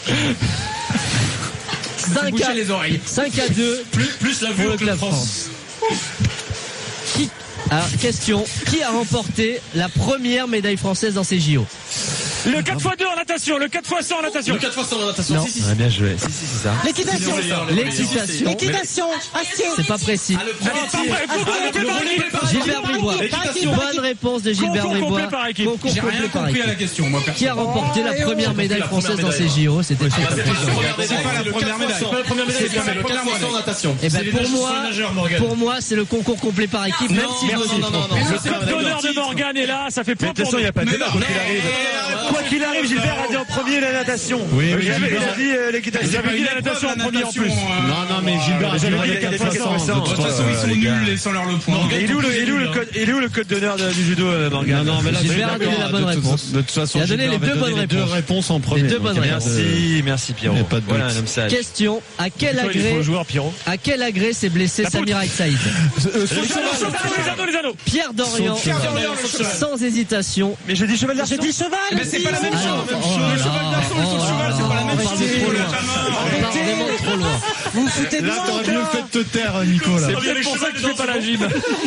cinq à, les oreilles. cinq à deux. Plus, plus la vue pour au le Club Club France. Qui, alors, question. Qui a remporté la première médaille française dans ces J O? Le quatre fois deux en natation, le quatre fois cent en natation. Le quatre fois cent en natation. Non. Si, si, On si. a bien joué. Si, si, c'est ça. L'équitation. L'équitation. L'équitation. Acier. C'est pas précis. Ah, le premier tir. Le volley par équipe. Gilbert Bribois. Bonne réponse de Gilbert Concours Bribois. complet par équipe. Concours J'ai complet rien par compris à équipe. la question, moi, Qui a remporté la première médaille française dans ces J O? C'était très compliqué. C'est pas la première médaille. C'est pas la première médaille, c'est le quatre fois cent en natation. Eh ben, C'est les pour nageurs moi, sur les nageurs, Morgane. pour moi, c'est le concours complet par équipe, même si je me suis non, non, trompé. non, Le code d'honneur de Morgane est là, ça fait Mais point de toute pour façon, il nous. n'y a pas de débat, quoi qu'il arrive. Quoi qu'il arrive, Gilbert a dit en premier la natation. Oui, Il oui, avait- il Gilbert. a dit euh, l'équitation. J'avais dit la natation en premier en plus. Non, non, mais Gilbert a dit j'avais dit les qu'il y a quatre des fois cent. quatre De toute façon, ils sont nuls, laissons-leur le point. Et il est où le, il est où le code, il est où le code d'honneur de- du judo, euh, Morgane? Non, non, mais là, Gilbert a Gilbert, donné la bonne de toute- réponse. De toute façon, Il a donné Gilbert les deux avait bonnes donné les deux réponses. réponses en premier. Les deux donc bonnes il y a réponses. pas de- Merci, merci Pierrot. Il y a pas de Voilà doute. un homme sage. Question. À quel Il faut agré, le joueur Pierrot. à quel agré s'est blessé La poutre. Samir Saïd? Les anneaux, les anneaux. Pierre Dorian, Saut de cheval. sans hésitation. Mais j'ai dit cheval d'arçon. J'ai dit cheval. Mais c'est pas la même Ah non, chose. oh là Le cheval là, d'arçon et le saut de oh cheval, là c'est pas la là, même on parle chose. de trop loin. On parle vraiment de trop loin. Vous vous foutez de Là, moi t'aurais mieux encore. fait de te taire, Nico, là. C'est peut-être pour ça que tu fais pas la gym.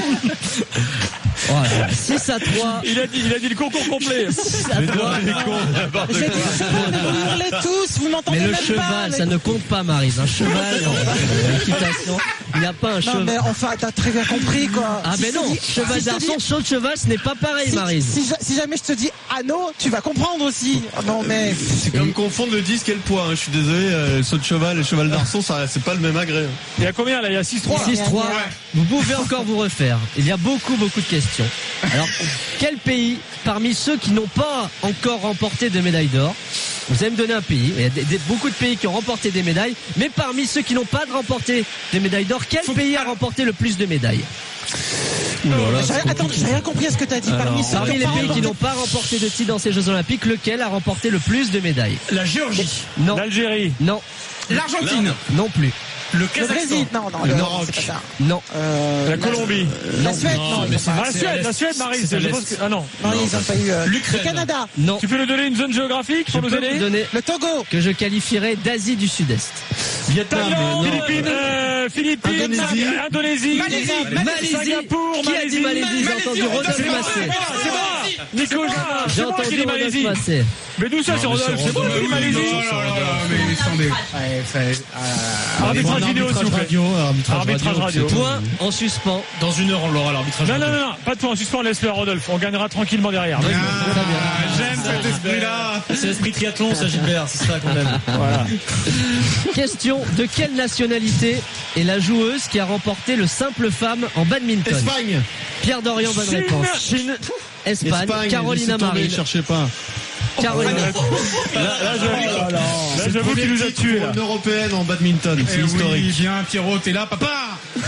Voilà. six à trois. Il a dit, il a dit le concours complet. six à trois. J'ai dit cheval, vous hurlez tous, vous m'entendez Mais le même pas. cheval, mais- ça ne compte pas, Maryse. Un cheval, en équitation, il n'y a pas un Non, cheval. mais enfin, t'as très bien compris, quoi. Ah, Si mais je te non, dis- cheval si je te dis- d'arçon, saut de cheval, ce n'est pas pareil, si- Maryse. Si, ja- si jamais je te dis anneau, tu vas comprendre aussi. Oh, non, mais. C'est comme confondre le disque et le poids. hein. Je suis désolé, euh, le saut de cheval et le cheval d'arçon, ça, c'est pas le même agrès. hein. Il y a combien là? Il y a six trois. six trois. Ouais. Vous pouvez encore vous refaire. Il y a beaucoup, beaucoup de questions. Alors, quel pays, parmi ceux qui n'ont pas encore remporté de médaille d'or, vous allez me donner un pays. Il y a des- des- beaucoup de pays qui ont remporté des médailles, mais parmi ceux qui n'ont pas remporté des médailles d'or, quel pays a remporté le plus de médailles? J'ai- Attends, j'ai rien compris à ce que t'as dit. Parmi ceux Parmi qui les ont pas pays qui remporté- n'ont pas remporté de titre dans ces Jeux Olympiques, lequel a remporté le plus de médailles? La Géorgie. Non, L'Algérie. non, L'Argentine. non plus. Le Le Kazakhstan. Brésil. Non, non, Le non, Maroc. c'est pas ça. Non. Euh, La Colombie. La Suède. Non, ils ont Ah, pas. la Suède, la Suède, Marie. c'est à Je l'est. pense que, ah non. Non, ils ont pas eu. euh, L'Ukraine. Le Canada. Non. Tu peux nous donner une zone géographique Je pour nous peux vous aider? donner Le Togo. que je qualifierais d'Asie du Sud-Est. Thaïlande, non. Philippines, euh, Philippines, Indonésie. Indonésie, Malaisie. Malaisie. Singapour, Qui a dit Malaisie? J'ai entendu Rodolphe C'est moi, Massé. c'est moi, c'est moi. Nico, J'ai c'est moi qui entendu dis Rodolphe Malaisie. Massé. Mais d'où ça, c'est Rodolphe? C'est moi qui dis Malaisie. Oh là là là, mais attendez. Ouais, ça- ah, Arbitrage Bon, vidéo, s'il vous plaît. radio, arbitrage, Arbitrage radio. Point en suspens. Dans une heure, on l'aura l'arbitrage. Non, non, non, non, pas de point en suspens, laisse-le à Rodolphe. On gagnera tranquillement derrière. Vas-y. Ah, j'aime cet esprit-là. C'est l'esprit triathlon, ça, Gilbert. C'est ça qu'on aime. Voilà. Question, de quelle nationalité est la joueuse qui a remporté le simple femme en badminton? Espagne. Pierre Dorian, bonne Chine. réponse. Chine. Espagne, Espagne. Carolina laissez tomber, Marin. cherchez pas. Carolina. Là, là, j'avoue, là, j'avoue qu'il nous a tués, là. Une européenne en badminton, c'est Eh oui, historique. viens, Pierrot, t'es là, papa.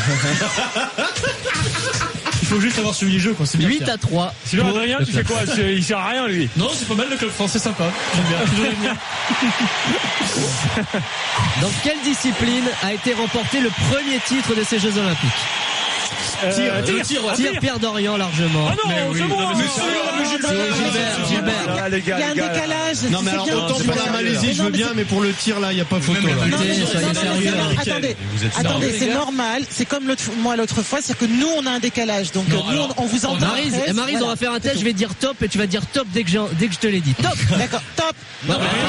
Il faut juste avoir suivi les jeux, quoi. C'est bien. huit Pierre. à trois. Sinon, Adrien, tu fais quoi? C'est- Il sert à rien, lui. Non, c'est pas mal le club français, sympa. J'aime bien. Toujours les venir. Dans quelle discipline a été remporté le premier titre de ces Jeux Olympiques? Euh, Tir, tir, le tir, ouais. Tire Pierre Dorian largement. Ah non, c'est moi. C'est Gilbert, Gilbert. Ah, les Il y gars, a un les gars. décalage. Non, mais c'est alors bien. autant C'est pour pas la ça. Malaisie, je Non, veux mais bien, mais pour le tir là, il n'y a pas photo. Même là. la Non, mais Écoutez, c'est- soyez non, mais sérieux. c'est- Nickel. Attendez, Vous êtes attendez, sérieux, c'est les gars normal. C'est comme l'autre moi l'autre fois, c'est que nous on a un décalage. Donc Non, euh, nous alors, on, on vous entend. Maryse, après, eh, Maryse, voilà. on va faire un test, je vais dire top et tu vas dire top dès que, j'ai- dès que je te l'ai dit. Top. D'accord, top. Non, mais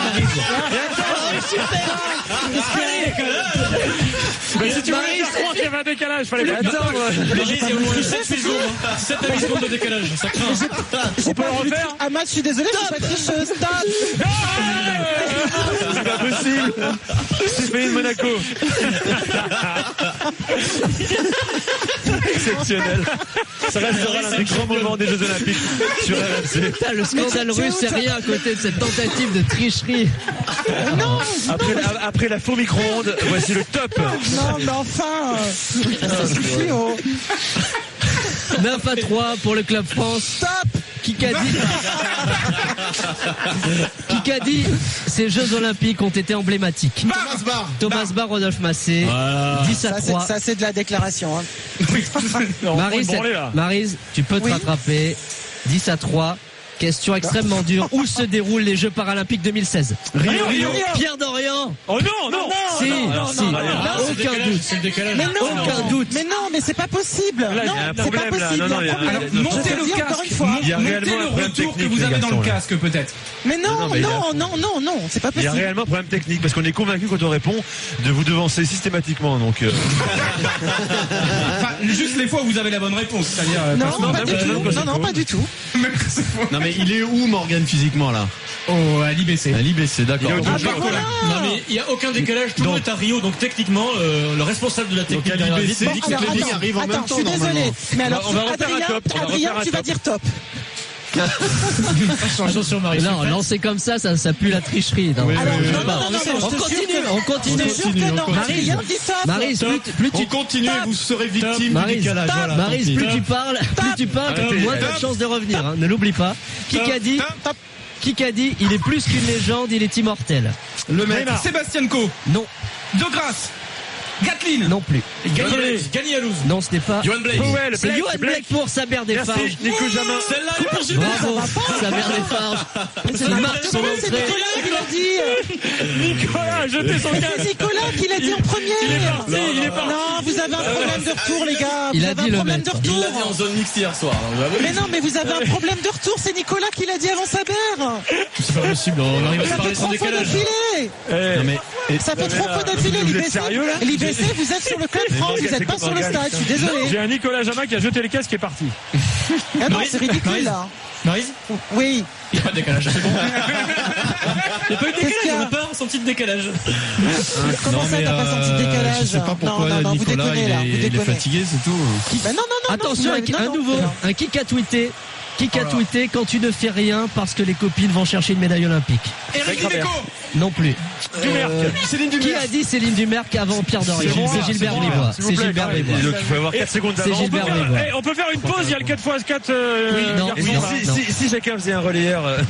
Mais si tu voulais Maryse, faire croire qu'il y avait un décalage, fallait pas. Attends, Maryse, il y a au moins sept huit secondes. hein. sept à huit secondes de décalage. Ça craint. J'ai peut pas le vu refaire Ah Matt, je suis désolé, je suis pas tricheuse. Top. C'est pas possible. Stéphanie de Monaco. Exceptionnel. Ça restera l'un des grands moments des Jeux Olympiques sur R M C. putain, le scandale russe, c'est rien à côté de cette tentative de tricherie. Non, Après, la- après la faux micro-ondes, voici le top. non, mais enfin. euh, Ça suffit, oh. neuf à trois pour le Club France. Top. Kikadi. Kikadi, ces Jeux Olympiques ont été emblématiques. Thomas Barr. Thomas Barr, Rodolphe Massé. Voilà. dix à trois. Ça, c'est de la déclaration. Hein. Maryse, Maryse, tu peux te oui. rattraper. dix à trois. Question extrêmement dure. Où se déroulent les Jeux Paralympiques deux mille seize? Rio, Rio. Pierre Dorian. Oh non, non, non. Si, non, non, si. Non, non, non, aucun doute. Mais non, aucun doute. Mais non, mais c'est pas possible. Là, non, c'est pas possible. Non, non, Alors, montez le casque. Il y a montez le retour que vous avez dans le casque, peut-être. Mais non, non, non, non, non, c'est pas possible. Il y a réellement un problème technique parce qu'on est convaincu quand on répond de vous devancer systématiquement. Donc. Euh... enfin, juste les fois où vous avez la bonne réponse, c'est-à-dire. Non, pas du tout. Non, non, pas du tout. Non, mais il est où Morgane physiquement là? Oh, à l'I B C. À l'I B C, d'accord. Ah, bah voilà. Non mais il n'y a aucun décalage, tout le monde est à Rio, donc techniquement euh, le responsable de la technique donc, à l'I B C dit que alors, les lignes attends, arrivent en attends, même temps. Je suis désolé, mais alors on va refaire Adrien, un top. On va Adrien, refaire un tu vas top. dire top. Attention Marie. Non, lancé comme ça, ça, ça pue la tricherie. Non, oui, alors, oui, non, oui. non, non, non, on, continue, on continue, on continue. Je te jure que non. Maryse, Adrien, dis top. Maryse, plus, plus tu on continue, vous serez victime du Maryse, décalage. Voilà, Maryse, plus top. tu parles, plus tu parles, moins tu as de chances de revenir. Hein. Ne l'oublie pas. Kikadi, Kikadi, il est plus qu'une légende, il est immortel. Le mec, Sébastien Coe. Non. De Grasse. Gatlin. Non plus. Gagné à Louz. Non, ce n'est pas. Johan Blake. C'est Johan Blake pour Saber Desfarges. Merci, Nico Jamin. Celle-là est pour Gilbert. Bravo, Saber Desfarges. Il marque son C'est entrée. Nicolas qui l'a dit. Nicolas a jeté son C'est casque. Nicolas qui l'a dit en premier. Il est parti, il est parti. Non, vous avez un problème de retour, les gars. Il Vous a avez dit un le problème de maître. Il retour. l'a dit en zone mixte hier soir. Mais non, mais vous avez un problème de retour. C'est Nicolas qui l'a dit avant Saber. C'est pas possible, on arrive à se Ça parler fait sans trois fois décalage. d'affilée. Non mais Ça fait trois fois d'affilée, vous l'I B êtes C. sérieux, là L'I B C, vous êtes sur le club France, vous n'êtes pas sur le stade. Je suis désolé. j'ai un Nicolas Jamin qui a jeté les casques et est parti. Ah non, c'est ridicule là. Maryse, Oui. il n'y a pas de décalage, c'est bon. Il n'y a pas eu de Qu'est-ce qu'il y décalage, a on n'a pas senti de décalage. Comment ça, t'as pas senti de décalage? Je sais pas pourquoi Non, non, non, vous Nicolas déconnez là. il Vous est, il est déconnez. fatigué, c'est tout. Bah non, non, non. Attention, non, un, non, un non, nouveau, non. un kick a tweeté. Kick a tweeté quand tu ne fais rien parce que les copines vont chercher une médaille olympique. Eric Dimeco. Non plus. Dumerc. Céline Qui Dumerc. a dit Céline Dumerc avant Pierre Dorian? C'est moi, C'est Gilbert c'est moi, Bribois. s'il vous C'est plaît, Gilbert quand même. Bribois. Donc il faut avoir quatre secondes C'est d'avance. On peut, Gilbert faire, Bribois. eh, on peut faire une pause, il y a le quatre fois quatre euh, Oui, non, garçons, oui, là. non. Si, si, si chacun faisait un relayeur. euh,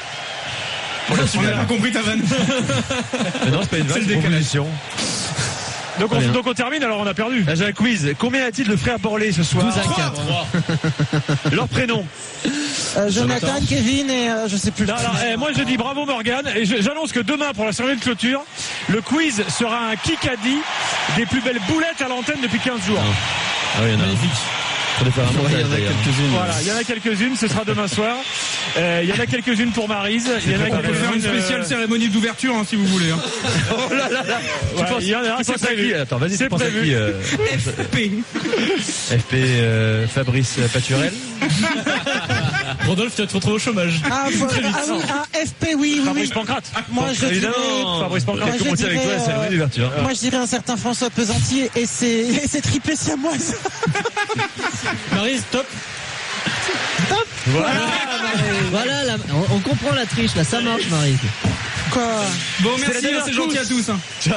On n'a pas compris ta vanne. Mais non, c'est pas une vanne, c'est une proposition. Donc Très bien. on, donc on termine, alors on a perdu. Là, j'ai un quiz. Combien a-t-il de frères Borlé ce soir? douze à quatre. Leur prénom. Euh, Jonathan, Kevin et euh, je sais plus. Non, alors, eh, moi je dis bravo Morgane et je- j'annonce que demain pour la cérémonie de clôture, le quiz sera un Kikadi des plus belles boulettes à l'antenne depuis quinze jours. Ah oui, il y en a. Magnifique. Faudrait faire un Il y montage, en a d'ailleurs. quelques-unes. Voilà, il y en a quelques-unes, ce sera demain soir. Euh, Il y en a quelques-unes pour Maryse. Il y en a On peut faire une quelques-unes. spéciale cérémonie d'ouverture hein, si vous voulez. Hein. Oh là là là. Tu Ouais, penses, il y en a un, tu c'est penses à prévu. qui? Attends, vas-y, C'est tu penses à prévu. qui euh, F P. F P euh, Fabrice Paturel. Rodolphe, tu vas te retrouver au chômage. Ah, faut- ah oui, un F P, oui, oui, Fabrice oui. Pancrate. Moi, je dirais, Évidemment. Fabrice Pancrate. Moi, J'ai je commencé avec dirais, toi, c'est euh, la d'ouverture. moi, je dirais un certain François Pesantier et ses, et ses triplés siamoises. Maryse, top. Voilà. Voilà, la- on, on comprend la triche là, ça marche Marie. Quoi? Bon, C'est la merci, dernière c'est gentil à tous. hein.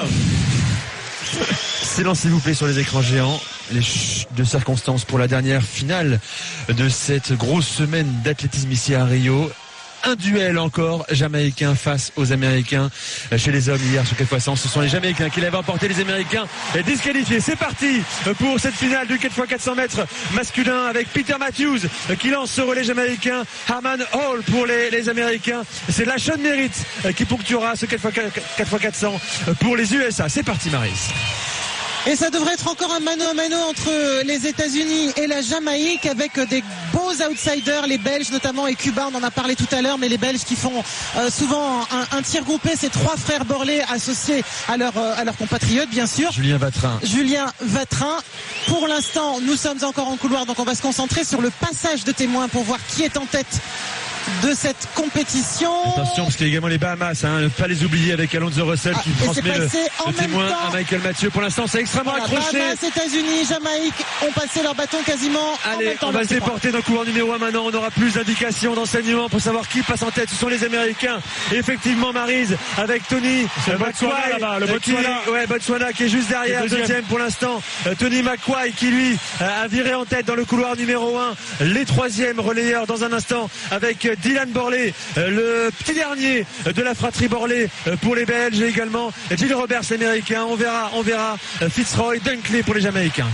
Silence s'il vous plaît sur les écrans géants. Les chutes de circonstances pour la dernière finale de cette grosse semaine d'athlétisme ici à Rio. Un duel encore jamaïcain face aux Américains chez les hommes hier sur quatre fois cent. Ce sont les Jamaïcains qui l'avaient emporté, les Américains disqualifiés. C'est parti pour cette finale du quatre fois quatre cents mètres masculin avec Peter Matthews qui lance ce relais jamaïcain. Harman Hall pour les, les Américains. C'est Lashon Merritt qui ponctuera ce quatre fois quatre cents pour les U S A. C'est parti Maryse. Et ça devrait être encore un mano à mano entre les États-Unis et la Jamaïque avec des beaux outsiders, les Belges notamment et Cuba, on en a parlé tout à l'heure, mais les Belges qui font euh, souvent un, un tir groupé, ces trois frères Borlé associés à leurs euh, à leurs compatriotes bien sûr. Julien Vatrin. Julien Vatrin. Pour l'instant, nous sommes encore en couloir, donc on va se concentrer sur le passage de témoins pour voir qui est en tête de cette compétition. Attention, parce qu'il y a également les Bahamas, hein, ne pas les oublier avec Alonso Russell qui ah, transmet le, le témoin temps. à Michael Mathieu. Pour l'instant, c'est extrêmement voilà, accroché. Bahamas, États-Unis, Jamaïque ont passé leur bâton quasiment. Allez, en même temps on va se déporter dans le couloir numéro un maintenant. On aura plus d'indications, d'enseignements pour savoir qui passe en tête. Ce sont les Américains. Et effectivement, Maryse avec Tony euh, Botswana là-bas, le Botswana. Qui, ouais, Botswana qui est juste derrière, deuxième. deuxième pour l'instant. Euh, Tony McQuay qui lui euh, a viré en tête dans le couloir numéro un. Les troisièmes relayeurs dans un instant avec euh, Dylan Borlée, euh, le petit dernier de la fratrie Borlée euh, pour les Belges et également Gilles Roberts américain. On verra, on verra euh, Fitzroy, Dunkley pour les Jamaïcains.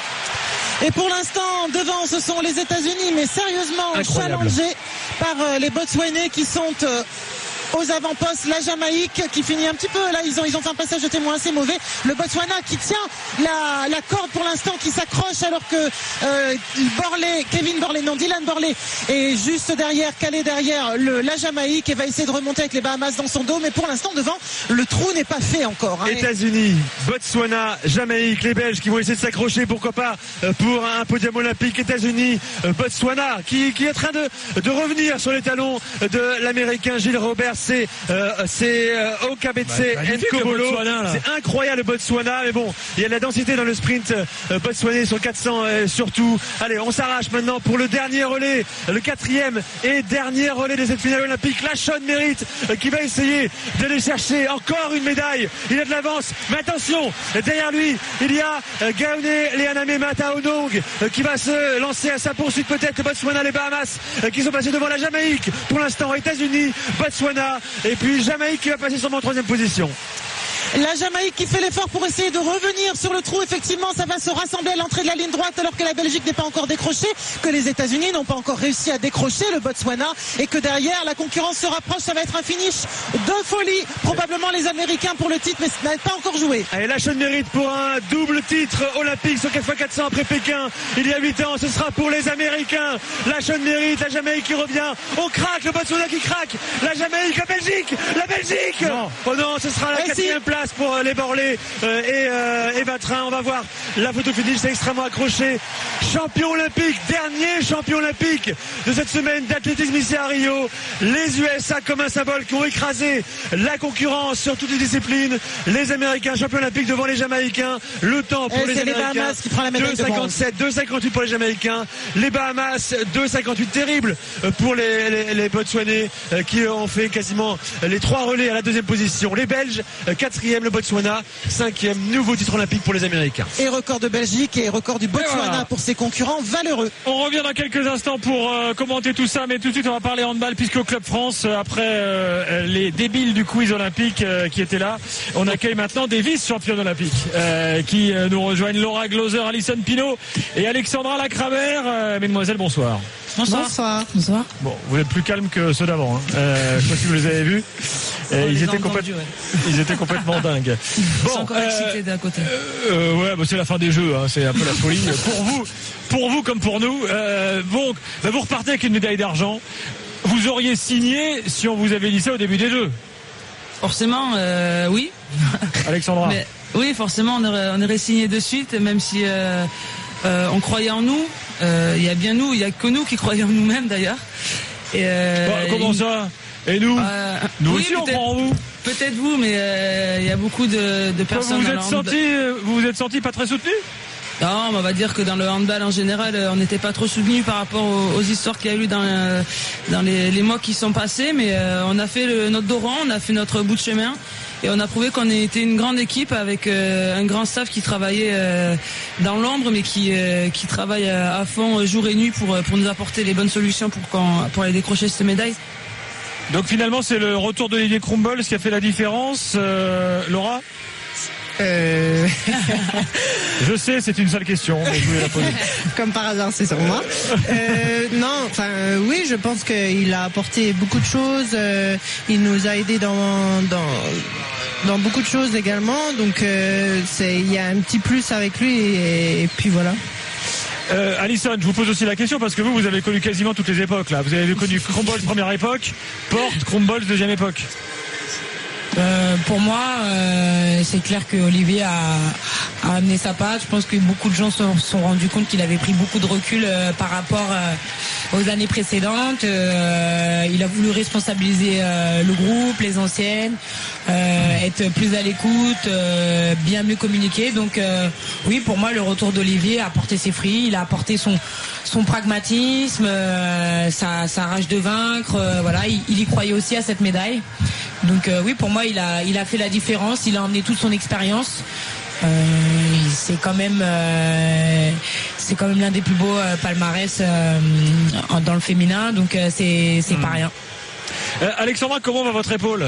Et pour l'instant, devant, ce sont les États-Unis, mais sérieusement Incroyable. challengés par euh, les Botswanais qui sont euh, aux avant-postes. La Jamaïque qui finit un petit peu, là ils ont, ils ont fait un passage de témoin assez mauvais. Le Botswana qui tient la, la corde pour l'instant, qui s'accroche alors que euh, Borlée, Kevin Borlée, non Dylan Borlée est juste derrière, calé derrière le, la Jamaïque et va essayer de remonter avec les Bahamas dans son dos. Mais pour l'instant devant, le trou n'est pas fait encore. Hein. États-Unis, Botswana, Jamaïque, les Belges qui vont essayer de s'accrocher, pourquoi pas, pour un podium olympique. États-Unis, Botswana qui, qui est en train de, de revenir sur les talons de l'Américain Gilles Roberts. C'est euh, c'est euh, Okabetse Nkobolo. C'est incroyable le Botswana, mais bon, il y a de la densité dans le sprint euh, botswanais sur quatre cents euh, surtout. Allez, on s'arrache maintenant pour le dernier relais, le quatrième et dernier relais de cette finale olympique. Lashon Merritt euh, qui va essayer d'aller chercher encore une médaille. Il a de l'avance, mais attention, derrière lui, il y a euh, Gaone Leaname Mataonong euh, qui va se lancer à sa poursuite peut-être. Botswana, les Bahamas euh, qui sont passés devant la Jamaïque. Pour l'instant, États-Unis, Botswana. Et puis Jamaïque qui va passer sûrement en troisième position. La Jamaïque qui fait l'effort pour essayer de revenir sur le trou. Effectivement, ça va se rassembler à l'entrée de la ligne droite alors que la Belgique n'est pas encore décrochée, que les États-Unis n'ont pas encore réussi à décrocher le Botswana et que derrière la concurrence se rapproche. Ça va être un finish de folie. Probablement les Américains pour le titre, mais ce n'est pas encore joué. Allez, Lashon Merritt pour un double titre olympique sur quatre fois quatre cents après Pékin. Il y a huit ans, ce sera pour les Américains. Lashon Merritt, la Jamaïque qui revient. On craque, le Botswana qui craque. La Jamaïque, la Belgique, la Belgique. Non. Oh non, ce sera la et quatrième si. place pour les Borlée euh, et, euh, et Vatrin. On va voir la photo finish, c'est extrêmement accroché. Champion olympique, dernier champion olympique de cette semaine d'athlétisme ici à Rio. Les U S A comme un symbole qui ont écrasé la concurrence sur toutes les disciplines. Les Américains champions olympiques devant les Jamaïcains. Le temps pour et les Américains, les Bahamas qui prend la médaille deux cinquante-sept, deux cinquante-huit pour les Jamaïcains. Les Bahamas, deux cinquante-huit, terrible pour les, les, les Botswanais qui ont fait quasiment les trois relais à la deuxième position. Les Belges, quatrième le Botswana, cinquième nouveau titre olympique pour les Américains. Et record de Belgique et record du Botswana voilà. pour ses concurrents valeureux. On revient dans quelques instants pour euh, commenter tout ça, mais tout de suite on va parler handball puisque au Club France, euh, après euh, les débiles du quiz olympique euh, qui étaient là, on accueille maintenant des vice-championnes olympiques euh, qui euh, nous rejoignent. Laura Glauser, Alison Pinault et Alexandra Lacravère. Euh, mesdemoiselles, bonsoir. Bonsoir. Bonsoir. Bonsoir. Bon, vous êtes plus calme que ceux d'avant. Hein. Euh, je sais pas si vous les avez vus. Et ils, étaient complète... ouais. ils étaient complètement dingues. Bon, ils sont encore euh, excités d'un côté. Euh, ouais, bah c'est la fin des jeux. Hein. C'est un peu la folie. pour vous, pour vous comme pour nous. Euh, bon, bah vous repartez avec une médaille d'argent. Vous auriez signé si on vous avait dit ça au début des jeux. Forcément, euh, oui. Alexandra. Mais, oui, forcément, on aurait, on aurait signé de suite, même si euh, euh, on croyait en nous. Il euh, y a bien nous, il y a que nous qui croyons en nous-mêmes d'ailleurs. Et euh, bah, comment il... ça? Et nous euh, Nous oui, aussi on croit en vous. Peut-être vous, mais il euh, y a beaucoup de, de personnes. Vous vous êtes senti, vous vous êtes senti pas très soutenu? Non, on va dire que dans le handball en général, on n'était pas trop soutenu par rapport aux, aux histoires qu'il y a eu dans, euh, dans les, les mois qui sont passés, mais euh, on a fait le, notre dos rond, on a fait notre bout de chemin. Et on a prouvé qu'on était une grande équipe avec euh, un grand staff qui travaillait euh, dans l'ombre, mais qui, euh, qui travaille à fond jour et nuit pour, pour nous apporter les bonnes solutions pour, qu'on, pour aller décrocher cette médaille. Donc finalement, c'est le retour d'Olivier Krumbolz qui a fait la différence. Euh, Laura euh... Je sais, c'est une seule question, mais je voulais la poser. Comme par hasard, c'est sur moi. Euh, non, enfin, euh, oui, je pense qu'il a apporté beaucoup de choses. Euh, il nous a aidés dans, dans, dans beaucoup de choses également. Donc, euh, c'est, il y a un petit plus avec lui et, et puis voilà. Euh, Alison, je vous pose aussi la question parce que vous, vous avez connu quasiment toutes les époques là. Vous avez connu Krumbolz première époque, Porte, Krumbolz deuxième époque. Euh, pour moi, euh, c'est clair que Olivier a, a amené sa patte. Je pense que beaucoup de gens se sont, sont rendus compte qu'il avait pris beaucoup de recul euh, par rapport euh, aux années précédentes. Euh, il a voulu responsabiliser euh, le groupe, les anciennes, euh, être plus à l'écoute, euh, bien mieux communiquer. Donc euh, oui, pour moi, le retour d'Olivier a apporté ses fruits. Il a apporté son son pragmatisme, euh, sa, sa rage de vaincre. Euh, voilà, il, il y croyait aussi à cette médaille. Donc euh, oui, pour moi, il a il a fait la différence. Il a emmené toute son expérience. Euh, c'est quand même euh, c'est quand même l'un des plus beaux euh, palmarès euh, dans le féminin, donc euh, c'est c'est mmh. pas rien. Euh, Alexandra, comment va votre épaule?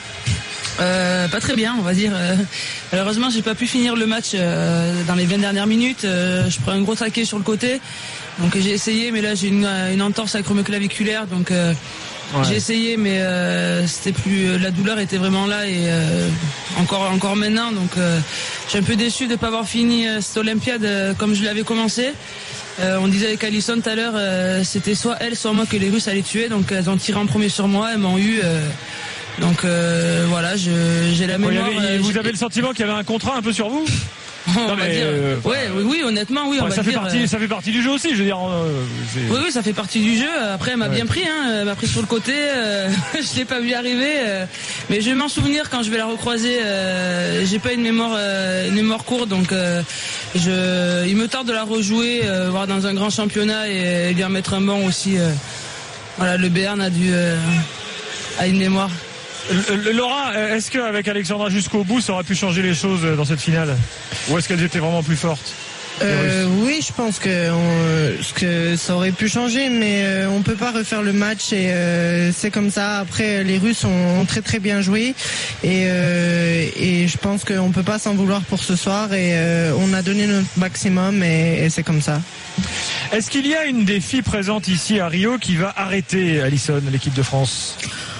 Euh, pas très bien, on va dire. Euh, malheureusement, j'ai pas pu finir le match euh, dans les vingt dernières minutes. Euh, je prends un gros taquet sur le côté, donc j'ai essayé, mais là j'ai une, une entorse acromio-claviculaire, donc euh, ouais. j'ai essayé, mais euh, c'était plus. La douleur était vraiment là et euh, encore encore maintenant, donc euh, je suis un peu déçu de pas avoir fini euh, cette Olympiade euh, comme je l'avais commencé. Euh, on disait avec Alison tout à l'heure, euh, c'était soit elle, soit moi que les Russes allaient tuer, donc elles ont tiré en premier sur moi, elles m'ont eu. Euh, Donc euh, voilà, je, j'ai la mémoire. Avait, euh, vous j'ai... avez le sentiment qu'il y avait un contrat un peu sur vous? on non, va mais dire. Euh, ouais, oui, oui, honnêtement, oui. Ouais, on ça va fait dire, partie, euh... ça fait partie du jeu aussi, je veux dire. Euh, oui, oui, ça fait partie du jeu. Après, elle m'a ouais. bien pris, hein. Elle m'a pris sur le côté. Euh, je l'ai pas vu arriver, euh, mais je vais m'en souvenir quand je vais la recroiser. Euh, j'ai pas une mémoire, euh, une mémoire courte, donc euh, je, il me tarde de la rejouer, euh, voir dans un grand championnat et, et lui en mettre un bon aussi. Euh, voilà, le Béarn a dû euh, a une mémoire. Laura, est-ce qu'avec Alexandra jusqu'au bout, ça aurait pu changer les choses dans cette finale? Ou est-ce qu'elles étaient vraiment plus fortes? Euh, oui, je pense que, on, que ça aurait pu changer, mais euh, on peut pas refaire le match et euh, c'est comme ça. Après, les Russes ont très très bien joué et, euh, et je pense qu'on peut pas s'en vouloir pour ce soir et euh, on a donné notre maximum et, et c'est comme ça. Est-ce qu'il y a une des filles présentes ici à Rio qui va arrêter Alison, l'équipe de France?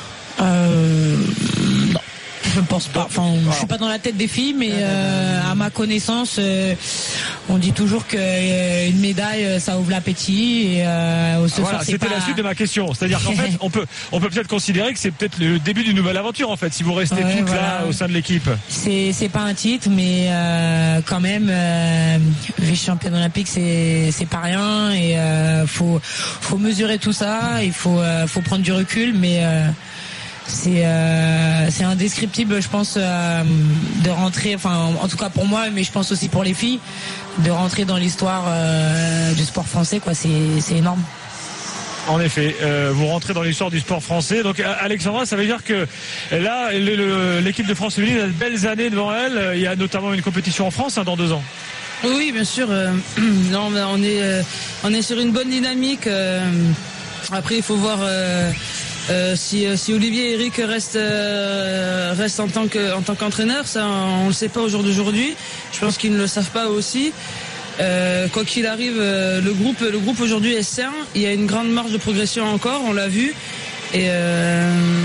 Euh, non, je ne pense pas. Enfin, je suis pas dans la tête des filles, mais euh, à ma connaissance, euh, on dit toujours qu'une euh, médaille, ça ouvre l'appétit. Et euh, ce voilà, soir, c'est c'était pas... la suite de ma question. C'est-à-dire qu'en fait, on peut, on peut peut-être considérer que c'est peut-être le début d'une nouvelle aventure. En fait, si vous restez ouais, toutes voilà. là au sein de l'équipe. C'est, c'est pas un titre, mais euh, quand même, euh, vice-championne olympique, c'est, c'est pas rien. Et euh, faut, faut mesurer tout ça. Il faut, euh, faut prendre du recul, mais. Euh, C'est, euh, c'est indescriptible, je pense, euh, de rentrer, enfin, en tout cas pour moi, mais je pense aussi pour les filles, de rentrer dans l'histoire euh, du sport français, quoi. C'est, c'est énorme. En effet, euh, vous rentrez dans l'histoire du sport français. Donc, Alexandra, ça veut dire que là, le, le, l'équipe de France féminine a de belles années devant elle. Il y a notamment une compétition en France hein, dans deux ans. Oui, bien sûr. Euh, non, on est, euh, on est sur une bonne dynamique. Euh, après, il faut voir. Euh, Euh, si, si Olivier et Eric restent, euh, restent en tant que, en tant qu'entraîneur, ça on le sait pas au jour d'aujourd'hui. Je pense qu'ils ne le savent pas aussi. Euh, quoi qu'il arrive, euh, le groupe, le groupe aujourd'hui est sain. Il y a une grande marge de progression encore, on l'a vu. Et euh,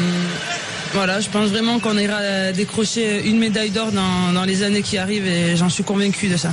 voilà, je pense vraiment qu'on ira décrocher une médaille d'or dans, dans les années qui arrivent et j'en suis convaincu de ça.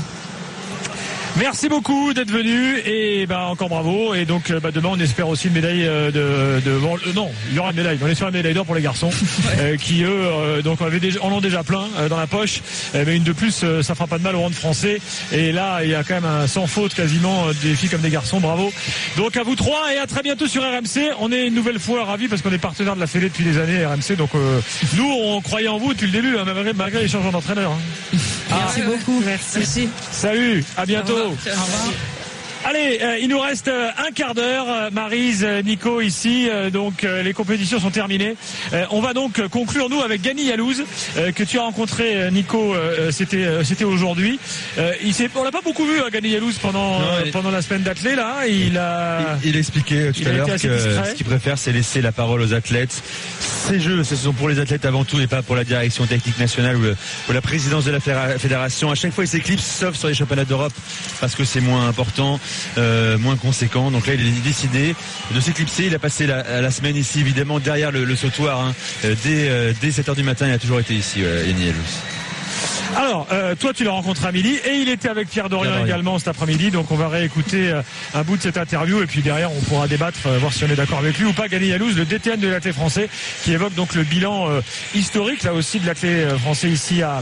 Merci beaucoup d'être venu et bah encore bravo et donc bah, demain on espère aussi une médaille de, de bon, euh, non il y aura une médaille on espère une médaille d'or pour les garçons ouais. euh, qui eux euh, donc on avait déjà, en ont déjà plein euh, dans la poche euh, mais une de plus euh, ça fera pas de mal au hand français et là il y a quand même un sans faute quasiment euh, des filles comme des garçons, bravo donc à vous trois et à très bientôt sur R M C. On est une nouvelle fois ravis parce qu'on est partenaire de la Fédé depuis des années R M C donc euh, nous on croyait en vous depuis le début hein, malgré, malgré les changements d'entraîneur hein. Merci ah, beaucoup. Merci. Merci. Salut, à bientôt. Au revoir. Au revoir. Allez, euh, il nous reste euh, un quart d'heure, euh, Maryse, euh, Nico ici, euh, donc euh, les compétitions sont terminées. Euh, on va donc euh, conclure nous avec Gany Yalouz euh, que tu as rencontré, euh, Nico, euh, c'était euh, c'était aujourd'hui. Euh, il s'est, on l'a pas beaucoup vu, hein, Gany Yalouz pendant non, euh, pendant la semaine d'athlètes là. Il a, il, il expliquait tout il à l'heure que discret. Ce qu'il préfère, c'est laisser la parole aux athlètes. Ces jeux, ce sont pour les athlètes avant tout et pas pour la direction technique nationale ou, ou la présidence de la fédération. À chaque fois, il s'éclipse, sauf sur les championnats d'Europe, parce que c'est moins important. Euh, moins conséquent. Donc là, il a décidé de s'éclipser. Il a passé la, la semaine ici, évidemment, derrière le, le sautoir. Hein. Dès, euh, dès sept heures du matin, il a toujours été ici, euh, Gany Yalouz. Alors, euh, toi, tu l'as rencontré à midi et il était avec Pierre Dorian, Pierre Dorian. également cet après-midi. Donc, on va réécouter euh, un bout de cette interview et puis derrière, on pourra débattre, euh, voir si on est d'accord avec lui ou pas. Gany Yalouz, le D T N de l'athlète français, qui évoque donc le bilan euh, historique, là aussi, de l'athlète français ici à,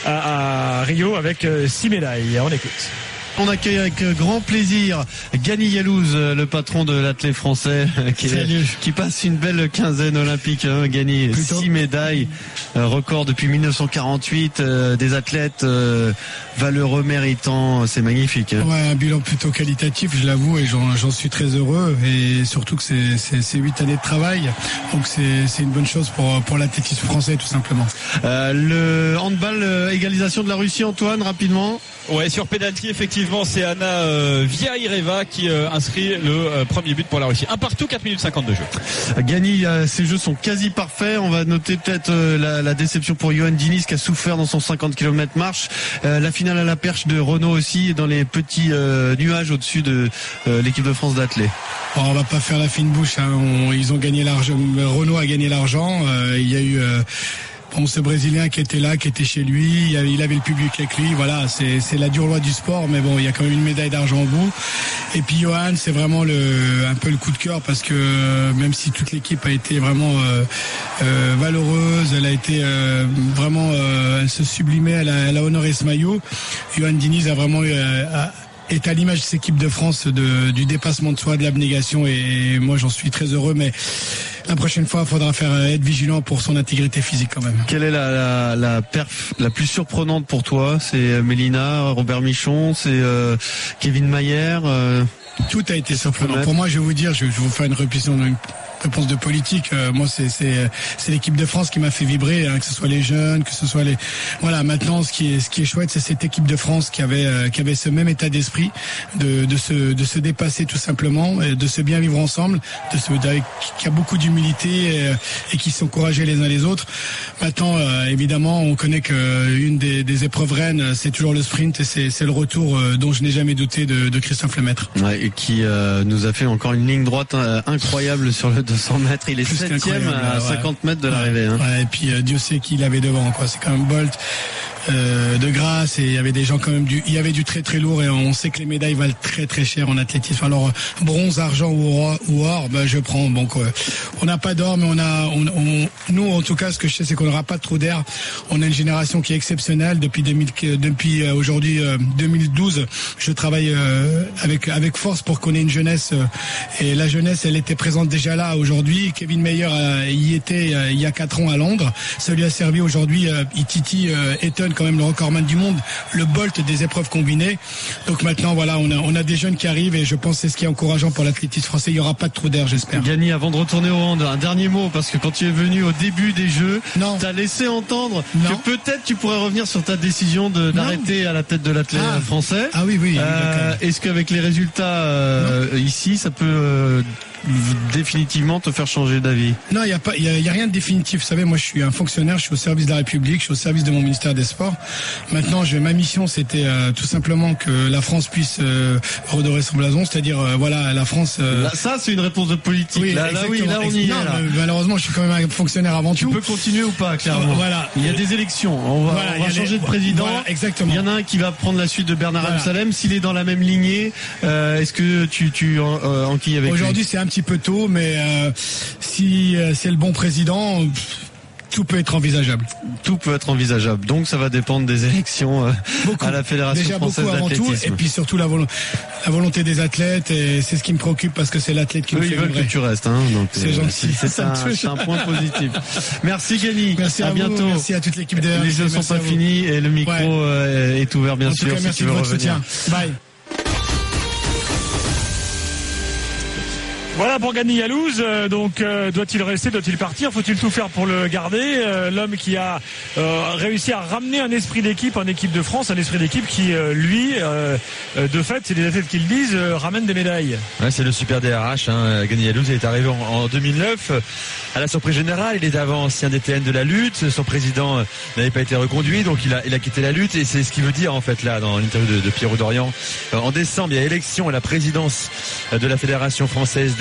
à, à Rio avec euh, six médailles. On écoute. On accueille avec grand plaisir Gany Yalouz, le patron de l'athlète français, qui, est, qui passe une belle quinzaine olympique. Hein, Gany, six médailles, euh, record depuis mille neuf cent quarante-huit, euh, des athlètes euh, valeureux, méritants, c'est magnifique. Hein. Ouais, un bilan plutôt qualitatif, je l'avoue, et j'en, j'en suis très heureux. Et surtout que c'est, c'est, c'est huit années de travail, donc c'est, c'est une bonne chose pour, pour l'athlétisme français, tout simplement. Euh, le handball, euh, égalisation de la Russie, Antoine, rapidement. Ouais, sur pénalty, effectivement, c'est Anna euh, Viaireva qui euh, inscrit le euh, premier but pour la Russie. Un partout, quatre minutes cinquante de jeu. Gany, euh, ses jeux sont quasi parfaits. On va noter peut-être euh, la, la déception pour Johan Diniz qui a souffert dans son cinquante kilomètres marche. Euh, la finale à la perche de Renault aussi, dans les petits euh, nuages au-dessus de euh, l'équipe de France d'athlètes. Bon, on va pas faire la fine bouche. Hein. On, ils ont gagné l'argent. Renault a gagné l'argent. Euh, il y a eu... Euh, Bon, ce Brésilien qui était là, qui était chez lui, il avait, il avait le public avec lui. Voilà, c'est, c'est la dure loi du sport, mais bon, il y a quand même une médaille d'argent au bout. Et puis Johan, c'est vraiment le, un peu le coup de cœur parce que même si toute l'équipe a été vraiment euh, euh, valeureuse, elle a été euh, vraiment, euh, elle se sublimait, elle a, elle a honoré ce maillot. Johan Diniz a vraiment euh, a, est à l'image de cette équipe de France, de, du dépassement de soi, de l'abnégation, et moi j'en suis très heureux, mais la prochaine fois il faudra faire être vigilant pour son intégrité physique quand même. Quelle est la, la, la perf la plus surprenante pour toi? C'est Mélina, Robert Michon, c'est euh, Kevin Mayer euh, Tout a été surprenant. Pour moi, je vais vous dire, je vais vous faire une répétition, une réponse de politique. Euh, moi, c'est, c'est, c'est l'équipe de France qui m'a fait vibrer, hein, que ce soit les jeunes, que ce soit les. Voilà. Maintenant, ce qui est, ce qui est chouette, c'est cette équipe de France qui avait, euh, qui avait ce même état d'esprit, de, de se, de se dépasser tout simplement, et de se bien vivre ensemble, de se, de, qui a beaucoup d'humilité et, et qui s'encourageaient les uns les autres. Maintenant, euh, évidemment, on connaît que une des, des épreuves reines, c'est toujours le sprint, et c'est, c'est le retour euh, dont je n'ai jamais douté de, de Christophe Lemaître. Ouais, et qui euh, nous a fait encore une ligne droite euh, incroyable sur le deux cents mètres. Il est septième à ouais. cinquante mètres de l'arrivée. Hein. Ouais, et puis euh, Dieu sait qui il avait devant, quoi. C'est quand même Bolt. Euh, de grâce, et il y avait des gens quand même du, il y avait du très très lourd, et on sait que les médailles valent très très cher en athlétisme. Alors bronze, argent ou or, ou or ben je prends. Bon quoi. On n'a pas d'or, mais on a, on, on, nous en tout cas, ce que je sais, c'est qu'on n'aura pas de trou d'air. On a une génération qui est exceptionnelle depuis deux mille, depuis euh, aujourd'hui euh, deux mille douze. Je travaille euh, avec avec force pour qu'on ait une jeunesse, euh, et la jeunesse, elle était présente déjà là aujourd'hui. Kevin Mayer euh, y était euh, il y a quatre ans à Londres. Ça lui a servi aujourd'hui. Euh, il titille euh, Eton, quand même le recordman du monde, le Bolt des épreuves combinées. Donc maintenant, voilà, on a, on a des jeunes qui arrivent, et je pense que c'est ce qui est encourageant pour l'athlétisme français. Il n'y aura pas de trou d'air, j'espère. Gany, avant de retourner au hand, un dernier mot, parce que quand tu es venu au début des Jeux, tu as laissé entendre non. que peut-être tu pourrais revenir sur ta décision de, d'arrêter à la tête de l'athlète ah. français. Ah oui, oui. Euh, est-ce qu'avec les résultats euh, ici, ça peut... Euh, définitivement te faire changer d'avis? Non, il y a pas, il y a, y a rien de définitif. Vous savez, moi, je suis un fonctionnaire, je suis au service de la République, je suis au service de mon ministère des Sports. Maintenant, je, ma mission, c'était euh, tout simplement que la France puisse euh, redorer son blason, c'est-à-dire, euh, voilà, la France. Euh... Là, ça, c'est une réponse de politique. Oui, là, là, oui, là, on y non, est. Là. Malheureusement, je suis quand même un fonctionnaire avant tu tout. Tu peux continuer ou pas, clairement. Voilà. Il y a des élections. On va, voilà, on va changer les... de président. Voilà, exactement. Il y en a un qui va prendre la suite de Bernard voilà. Absalem. S'il est dans la même lignée, euh, est-ce que tu, tu euh, enquilles avec Aujourd'hui, lui? c'est un petit peu tôt, mais Euh, si euh, c'est le bon président, tout peut être envisageable. Tout peut être envisageable. Donc ça va dépendre des élections euh, beaucoup. à la Fédération Déjà française beaucoup avant d'athlétisme. Tout, et puis surtout la, volo- la volonté des athlètes, et c'est ce qui me préoccupe, parce que c'est l'athlète qui Eux, me fait ils veulent vibrer. que tu restes. Hein, donc, c'est euh, gentil. C'est, c'est, un, c'est un point positif. Merci Gany. Merci à, à bientôt. Vous, merci à toute l'équipe de R M C. Les jeux sont pas finis et le micro ouais. euh, est ouvert bien en sûr. Tout cas, si merci tu veux de votre revenir. soutien. Bye. Voilà pour Gany Yalouz. Euh, donc euh, doit-il rester, doit-il partir, faut-il tout faire pour le garder? euh, L'homme qui a euh, réussi à ramener un esprit d'équipe en équipe de France, un esprit d'équipe qui euh, lui, euh, de fait, c'est des athlètes qui le disent, euh, ramène des médailles. Ouais, c'est le super D R H. Hein. Gany Yalouz est arrivé en, en deux mille neuf à la surprise générale. Il était avant ancien D T N de la lutte. Son président n'avait pas été reconduit, donc il a, il a quitté la lutte, et c'est ce qu'il veut dire en fait là dans l'interview de, de Pierrot Dorian. En décembre, il y a élection à la présidence de la Fédération française d'athlétisme.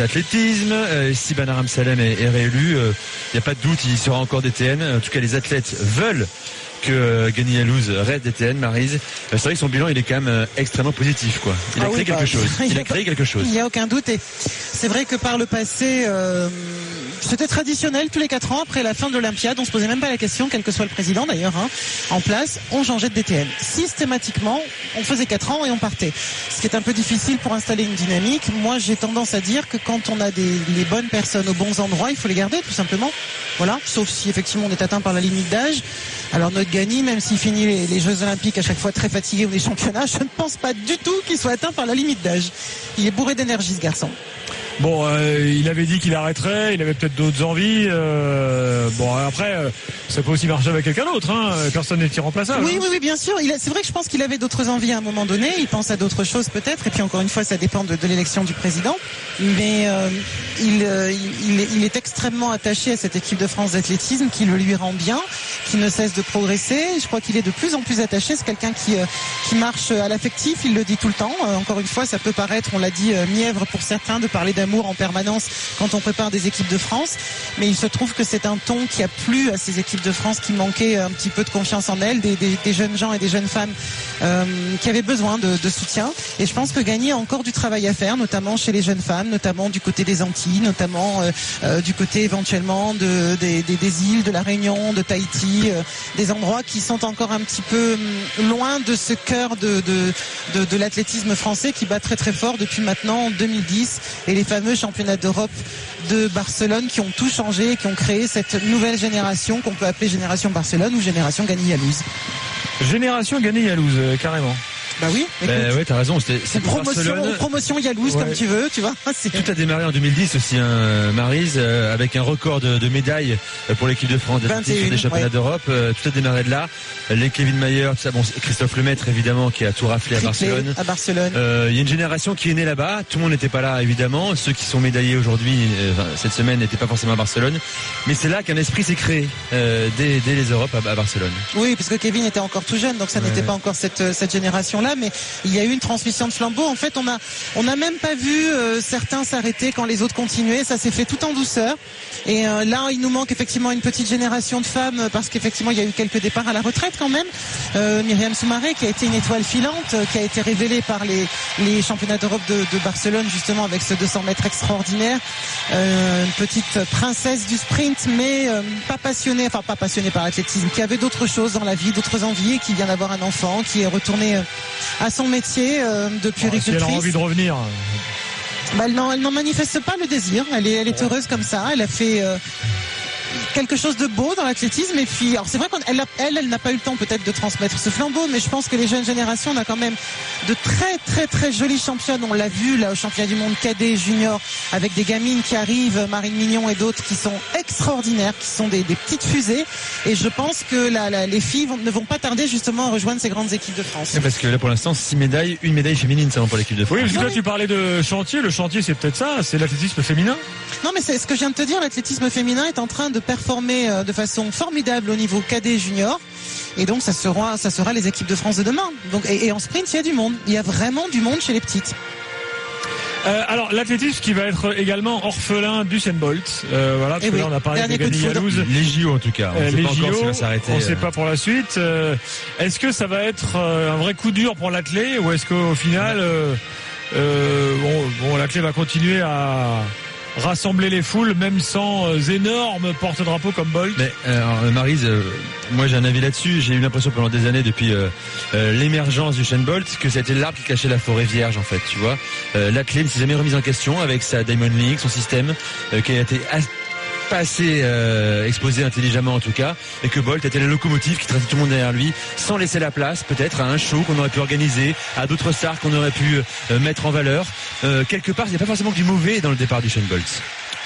athlétisme. Euh, si Banaram Salem est, est réélu, il euh, n'y a pas de doute, il sera encore D T N. En tout cas, les athlètes veulent que euh, Gany Yalouz reste D T N, Maryse. Euh, c'est vrai que son bilan, il est quand même euh, extrêmement positif, quoi. Il a ah créé oui, quelque bah, chose. Il a créé quelque chose. Il n'y a aucun doute. Et c'est vrai que par le passé, euh, c'était traditionnel tous les quatre ans après la fin de l'Olympiade. On se posait même pas la question, quel que soit le président d'ailleurs, hein, en place, on changeait de D T N. Systématiquement, on faisait quatre ans et on partait. Ce qui est un peu difficile pour installer une dynamique. Moi, j'ai tendance à dire que quand on a des, les bonnes personnes aux bons endroits, il faut les garder tout simplement. Voilà. Sauf si effectivement on est atteint par la limite d'âge. Alors notre Gany, même s'il finit les, les Jeux Olympiques à chaque fois très fatigué ou les championnats, je ne pense pas du tout qu'il soit atteint par la limite d'âge. Il est bourré d'énergie ce garçon. Bon, euh, il avait dit qu'il arrêterait, il avait peut-être d'autres envies. Euh, bon, après, euh, ça peut aussi marcher avec quelqu'un d'autre. Hein. Personne n'est irremplaçable. Oui, hein. oui, oui, bien sûr. Il a, c'est vrai que je pense qu'il avait d'autres envies à un moment donné. Il pense à d'autres choses peut-être. Et puis encore une fois, ça dépend de, de l'élection du président. Mais euh, il, euh, il, il est extrêmement attaché à cette équipe de France d'athlétisme qui le lui rend bien, qui ne cesse de progresser. Je crois qu'il est de plus en plus attaché. C'est quelqu'un qui, euh, qui marche à l'affectif. Il le dit tout le temps. Euh, encore une fois, ça peut paraître, on l'a dit, euh, mièvre pour certains de parler d'amour en permanence quand on prépare des équipes de France, mais il se trouve que c'est un ton qui a plu à ces équipes de France qui manquaient un petit peu de confiance en elles, des, des, des jeunes gens et des jeunes femmes euh, qui avaient besoin de, de soutien. Et je pense que Gany a encore du travail à faire, notamment chez les jeunes femmes, notamment du côté des Antilles, notamment euh, euh, du côté éventuellement de, des, des, des îles, de la Réunion, de Tahiti, euh, des endroits qui sont encore un petit peu loin de ce cœur de, de, de, de l'athlétisme français qui bat très très fort depuis maintenant deux mille dix et les fameux championnats d'Europe de Barcelone qui ont tout changé et qui ont créé cette nouvelle génération qu'on peut appeler Génération Barcelone ou Génération Gany Yalouz. Génération Gany Yalouz, euh, carrément. Bah oui, bah ouais, t'as raison. C'était, c'est promotion, promotion Yalouz ouais. Comme tu veux, tu vois. C'est... Tout a démarré en deux mille dix aussi, hein, Maryse, euh, avec un record de, de médailles pour l'équipe de France sur des championnats ouais. d'Europe. Euh, tout a démarré de là. Les Kevin Mayer, tout ça, bon, Christophe Lemaître évidemment qui a tout raflé à Barcelone. À Barcelone. Euh, il y a une génération qui est née là-bas. Tout le monde n'était pas là évidemment. Ceux qui sont médaillés aujourd'hui, euh, cette semaine, n'étaient pas forcément à Barcelone. Mais c'est là qu'un esprit s'est créé euh, dès, dès les Europes à, à Barcelone. Oui, parce que Kevin était encore tout jeune, donc ça ouais. n'était pas encore cette cette génération-là, mais il y a eu une transmission de flambeau. En fait, on a on n'a même pas vu euh, certains s'arrêter quand les autres continuaient. Ça s'est fait tout en douceur. Et euh, là, il nous manque effectivement une petite génération de femmes parce qu'effectivement, il y a eu quelques départs à la retraite quand même. Euh, Myriam Soumaré, qui a été une étoile filante, euh, qui a été révélée par les les championnats d'Europe de, de Barcelone justement avec ce deux cents mètres extraordinaire. Euh, une petite princesse du sprint, mais euh, pas passionnée, enfin pas passionnée par l'athlétisme, qui avait d'autres choses dans la vie, d'autres envies, et qui vient d'avoir un enfant, qui est retournée euh, à son métier euh, de puéricultrice. Si elle a envie de revenir. Bah, elle, n'en, elle n'en manifeste pas le désir. Elle est, elle est heureuse comme ça. Elle a fait euh, quelque chose de beau dans l'athlétisme. Et puis, alors c'est vrai qu'elle, elle, elle n'a pas eu le temps peut-être de transmettre ce flambeau, mais je pense que les jeunes générations, on a quand même de très, très, très jolies championnes. On l'a vu là au championnat du monde cadet junior avec des gamines qui arrivent, Marine Mignon et d'autres qui sont extraordinaires, qui sont des, des petites fusées. Et je pense que la, la, les filles vont, ne vont pas tarder justement à rejoindre ces grandes équipes de France. Et parce que là, pour l'instant, six médailles, une médaille féminine, ça va pour l'équipe de France. Oui, parce que là, tu parlais de chantier. Le chantier, c'est peut-être ça, c'est l'athlétisme féminin. Non, mais c'est ce que je viens de te dire. L'athlétisme féminin est en train de performer de façon formidable au niveau cadet junior. Et donc, ça sera, ça sera les équipes de France de demain. Donc, et, et en sprint, il y a du monde. Il y a vraiment du monde chez les petites. Euh, alors l'athlétisme qui va être également orphelin d'Usain Bolt, euh, voilà, parce et que oui. là on a parlé Dernier de Gany Yalouz. Les J O en tout cas, on euh, sait les pas J O, encore si va s'arrêter. On ne sait pas pour la suite. Euh, est-ce que ça va être euh, un vrai coup dur pour l'athlète ou est-ce qu'au final, euh, euh, bon, bon l'athlète va continuer à rassembler les foules même sans euh, énormes porte-drapeaux comme Bolt. Mais euh, Maryse, euh, moi j'ai un avis là-dessus. J'ai eu l'impression pendant des années depuis euh, euh, l'émergence du Usain Bolt que c'était l'arbre qui cachait la forêt vierge en fait. Tu vois, euh, l'athlète ne s'est jamais remise en question avec sa Diamond League, son système euh, qui a été as- pas assez euh, exposé intelligemment en tout cas, et que Bolt était la locomotive qui traitait tout le monde derrière lui sans laisser la place peut-être à un show qu'on aurait pu organiser, à d'autres stars qu'on aurait pu euh, mettre en valeur. Euh, quelque part il n'y a pas forcément que du mauvais dans le départ du Usain Bolt.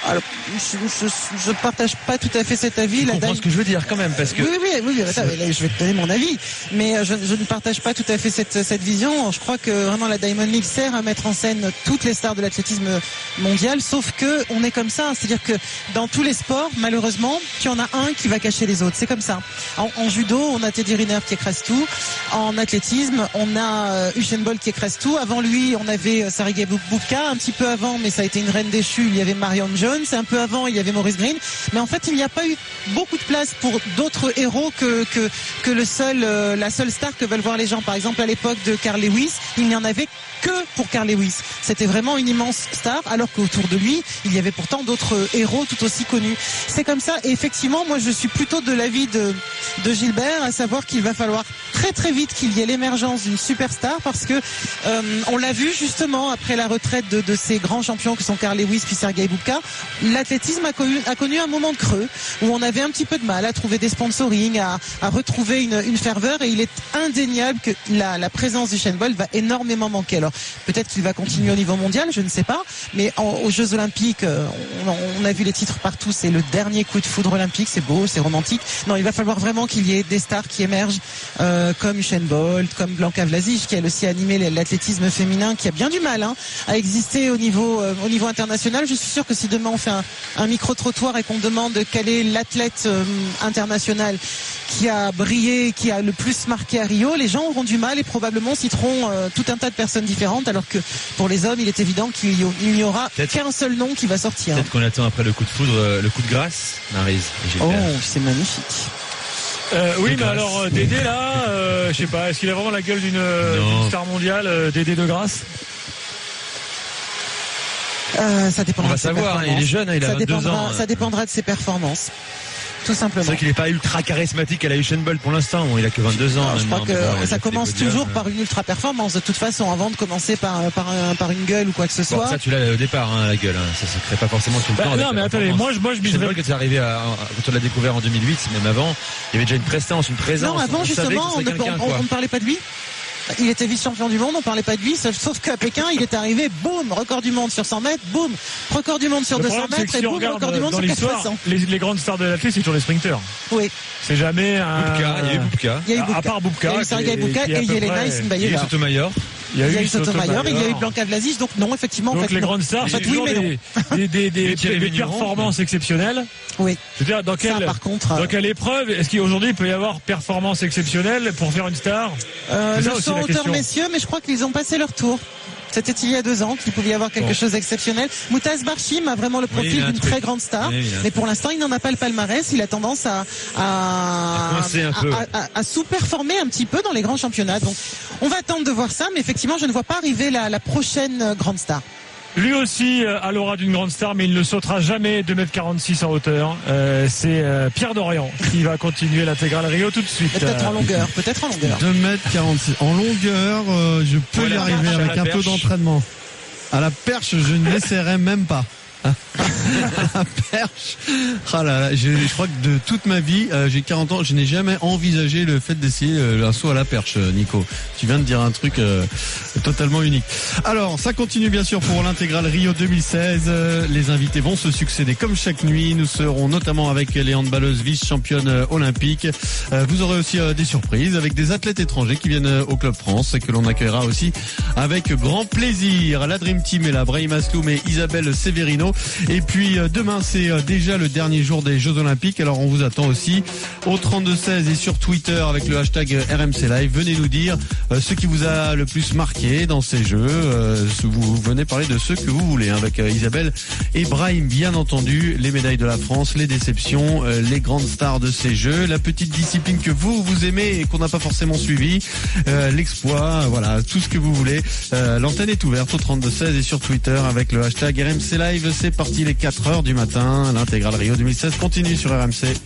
Alors, je, je, je partage pas tout à fait cet avis. Tu la comprends Di- ce que je veux dire quand même, parce que Oui, oui, oui, oui, attends, là, je vais te donner mon avis, mais je, je ne partage pas tout à fait cette, cette vision. Je crois que vraiment la Diamond League sert à mettre en scène toutes les stars de l'athlétisme mondial, sauf que on est comme ça, c'est-à-dire que dans tous les sports, malheureusement, tu en as un qui va cacher les autres. C'est comme ça. En, en judo, on a Teddy Riner qui écrase tout. En athlétisme, on a Usain Bolt qui écrase tout. Avant lui, on avait Sergei Bubka. Un petit peu avant, mais ça a été une reine déchue, il y avait Marion Jones. Un peu avant, il y avait Maurice Green. Mais en fait, il n'y a pas eu beaucoup de place pour d'autres héros que, que, que le seul, euh, la seule star que veulent voir les gens. Par exemple, à l'époque de Carl Lewis, il n'y en avait que pour Carl Lewis. C'était vraiment une immense star, alors qu'autour de lui, il y avait pourtant d'autres héros tout aussi connus. C'est comme ça. Et effectivement, moi, je suis plutôt de l'avis de, de Gilbert, à savoir qu'il va falloir très très vite qu'il y ait l'émergence d'une superstar, parce que euh, on l'a vu justement après la retraite de, de ces grands champions que sont Carl Lewis puis Sergei Bubka. L'athlétisme a connu, a connu un moment de creux où on avait un petit peu de mal à trouver des sponsorings, à, à retrouver une, une ferveur, et il est indéniable que la, la présence d'Usain Bolt va énormément manquer. Alors peut-être qu'il va continuer au niveau mondial, je ne sais pas, mais en, aux Jeux Olympiques, on, on a vu les titres partout, c'est le dernier coup de foudre olympique, c'est beau, c'est romantique. Non, il va falloir vraiment qu'il y ait des stars qui émergent, euh, comme Usain Bolt, comme Blanka Vlasic, qui a aussi animé l'athlétisme féminin, qui a bien du mal hein, à exister au niveau, euh, au niveau international. Je suis sûr que si demain on fait un, un micro-trottoir et qu'on demande quel est l'athlète euh, international qui a brillé, qui a le plus marqué à Rio, les gens auront du mal et probablement citeront euh, tout un tas de personnes différentes, alors que pour les hommes, il est évident qu'il n'y aura qu'un seul nom qui va sortir. Peut-être qu'on attend après le coup de foudre, le coup de grâce, Maryse. Oh, c'est magnifique. Euh, oui, mais alors euh, Dédé là, euh, je sais pas, est-ce qu'il a vraiment la gueule d'une, d'une star mondiale, euh, Dédé de Grasse? Euh, ça dépendra. On va de ses savoir, hein, il est jeune, hein, il a ça vingt-deux dépendra, ans. Ça dépendra de ses performances. Tout simplement. C'est vrai qu'il n'est pas ultra charismatique à la Usain Bolt pour l'instant. Bon, il a que vingt-deux ans. Non, je crois que bon, ça commence toujours par une ultra performance. De toute façon, avant de commencer par par, un, par une gueule ou quoi que ce soit. Bon, ça, tu l'as au départ, hein, la gueule. Hein. Ça se crée pas forcément tout le bah, temps. Non, mais attendez, moi, je, moi, je Usain Bolt, quand c'est arrivé à, quand on l'a découvert en deux mille huit, même avant, il y avait déjà une prestance, une présence. Non, avant on justement, on, on, on ne parlait pas de lui. Il était vice-champion du monde, on parlait pas de lui, sauf qu'à Pékin, il est arrivé, boum, record du monde sur cent mètres, boum, record du monde sur deux cents mètres, et boum, record du monde sur quatre fois cent. Les, les grandes stars de l'athlétisme, c'est toujours les sprinteurs. Oui. C'est jamais un. Bubka, il y a eu Bubka. Il y a eu Bubka. À part Bubka. Il y a eu Sergei Bubka et Yelena Isinbayeva. Il y a eu Sotomayor. Il y a eu Sotomayor et il y a eu Blanka Vlasic, donc non, effectivement. Donc en fait, les non. grandes stars, en fait, c'est oui, toujours mais non. des, des, des, des, des performances exceptionnelles. Oui. C'est-à-dire, dans quelle, Ça, par contre, dans quelle épreuve, est-ce qu'aujourd'hui il peut y avoir performance exceptionnelle pour faire une star? euh, Le saut en hauteur, messieurs, mais je crois qu'ils ont passé leur tour. C'était il y a deux ans qu'il pouvait y avoir quelque bon. chose d'exceptionnel. Moutaz Barchim a vraiment le profil oui, d'une très grande star, oui, mais pour l'instant il n'en a pas le palmarès. Il a tendance à à, à, à, à, à sous-performer un petit peu dans les grands championnats. Donc on va attendre de voir ça, mais effectivement je ne vois pas arriver la, la prochaine grande star. Lui aussi a l'aura d'une grande star, mais il ne sautera jamais deux mètres quarante-six en hauteur. Euh, c'est euh, Pierre Dorian qui va continuer l'intégrale Rio tout de suite. Peut-être en longueur, peut-être en longueur. deux mètres quarante-six. En longueur, euh, je peux voilà, y arriver avec un peu d'entraînement. À la perche, je ne l'essaierai même pas. À la perche. Oh là là, je, je crois que de toute ma vie, euh, j'ai quarante ans, je n'ai jamais envisagé le fait d'essayer euh, un saut à la perche, Nico. Tu viens de dire un truc euh, totalement unique. Alors, ça continue bien sûr pour l'intégrale Rio deux mille seize. Euh, les invités vont se succéder comme chaque nuit. Nous serons notamment avec les handballeuses vice-championnes euh, olympiques. Euh, vous aurez aussi euh, des surprises avec des athlètes étrangers qui viennent euh, au Club France et que l'on accueillera aussi avec grand plaisir. La Dream Team est là, Brahim Asloum et Isabelle Severino. Et puis euh, demain c'est euh, déjà le dernier jour des Jeux Olympiques. Alors on vous attend aussi au trente-deux seize et sur Twitter avec le hashtag R M C Live. Venez nous dire euh, ce qui vous a le plus marqué dans ces Jeux. Euh, vous venez parler de ceux que vous voulez hein, avec euh, Isabelle et Brahim, bien entendu. Les médailles de la France, les déceptions, euh, les grandes stars de ces Jeux, la petite discipline que vous vous aimez et qu'on n'a pas forcément suivi, euh, l'exploit, voilà, tout ce que vous voulez. Euh, l'antenne est ouverte au trente-deux seize et sur Twitter avec le hashtag R M C Live. C'est parti, les quatre heures du matin. L'intégrale Rio deux mille seize continue sur R M C.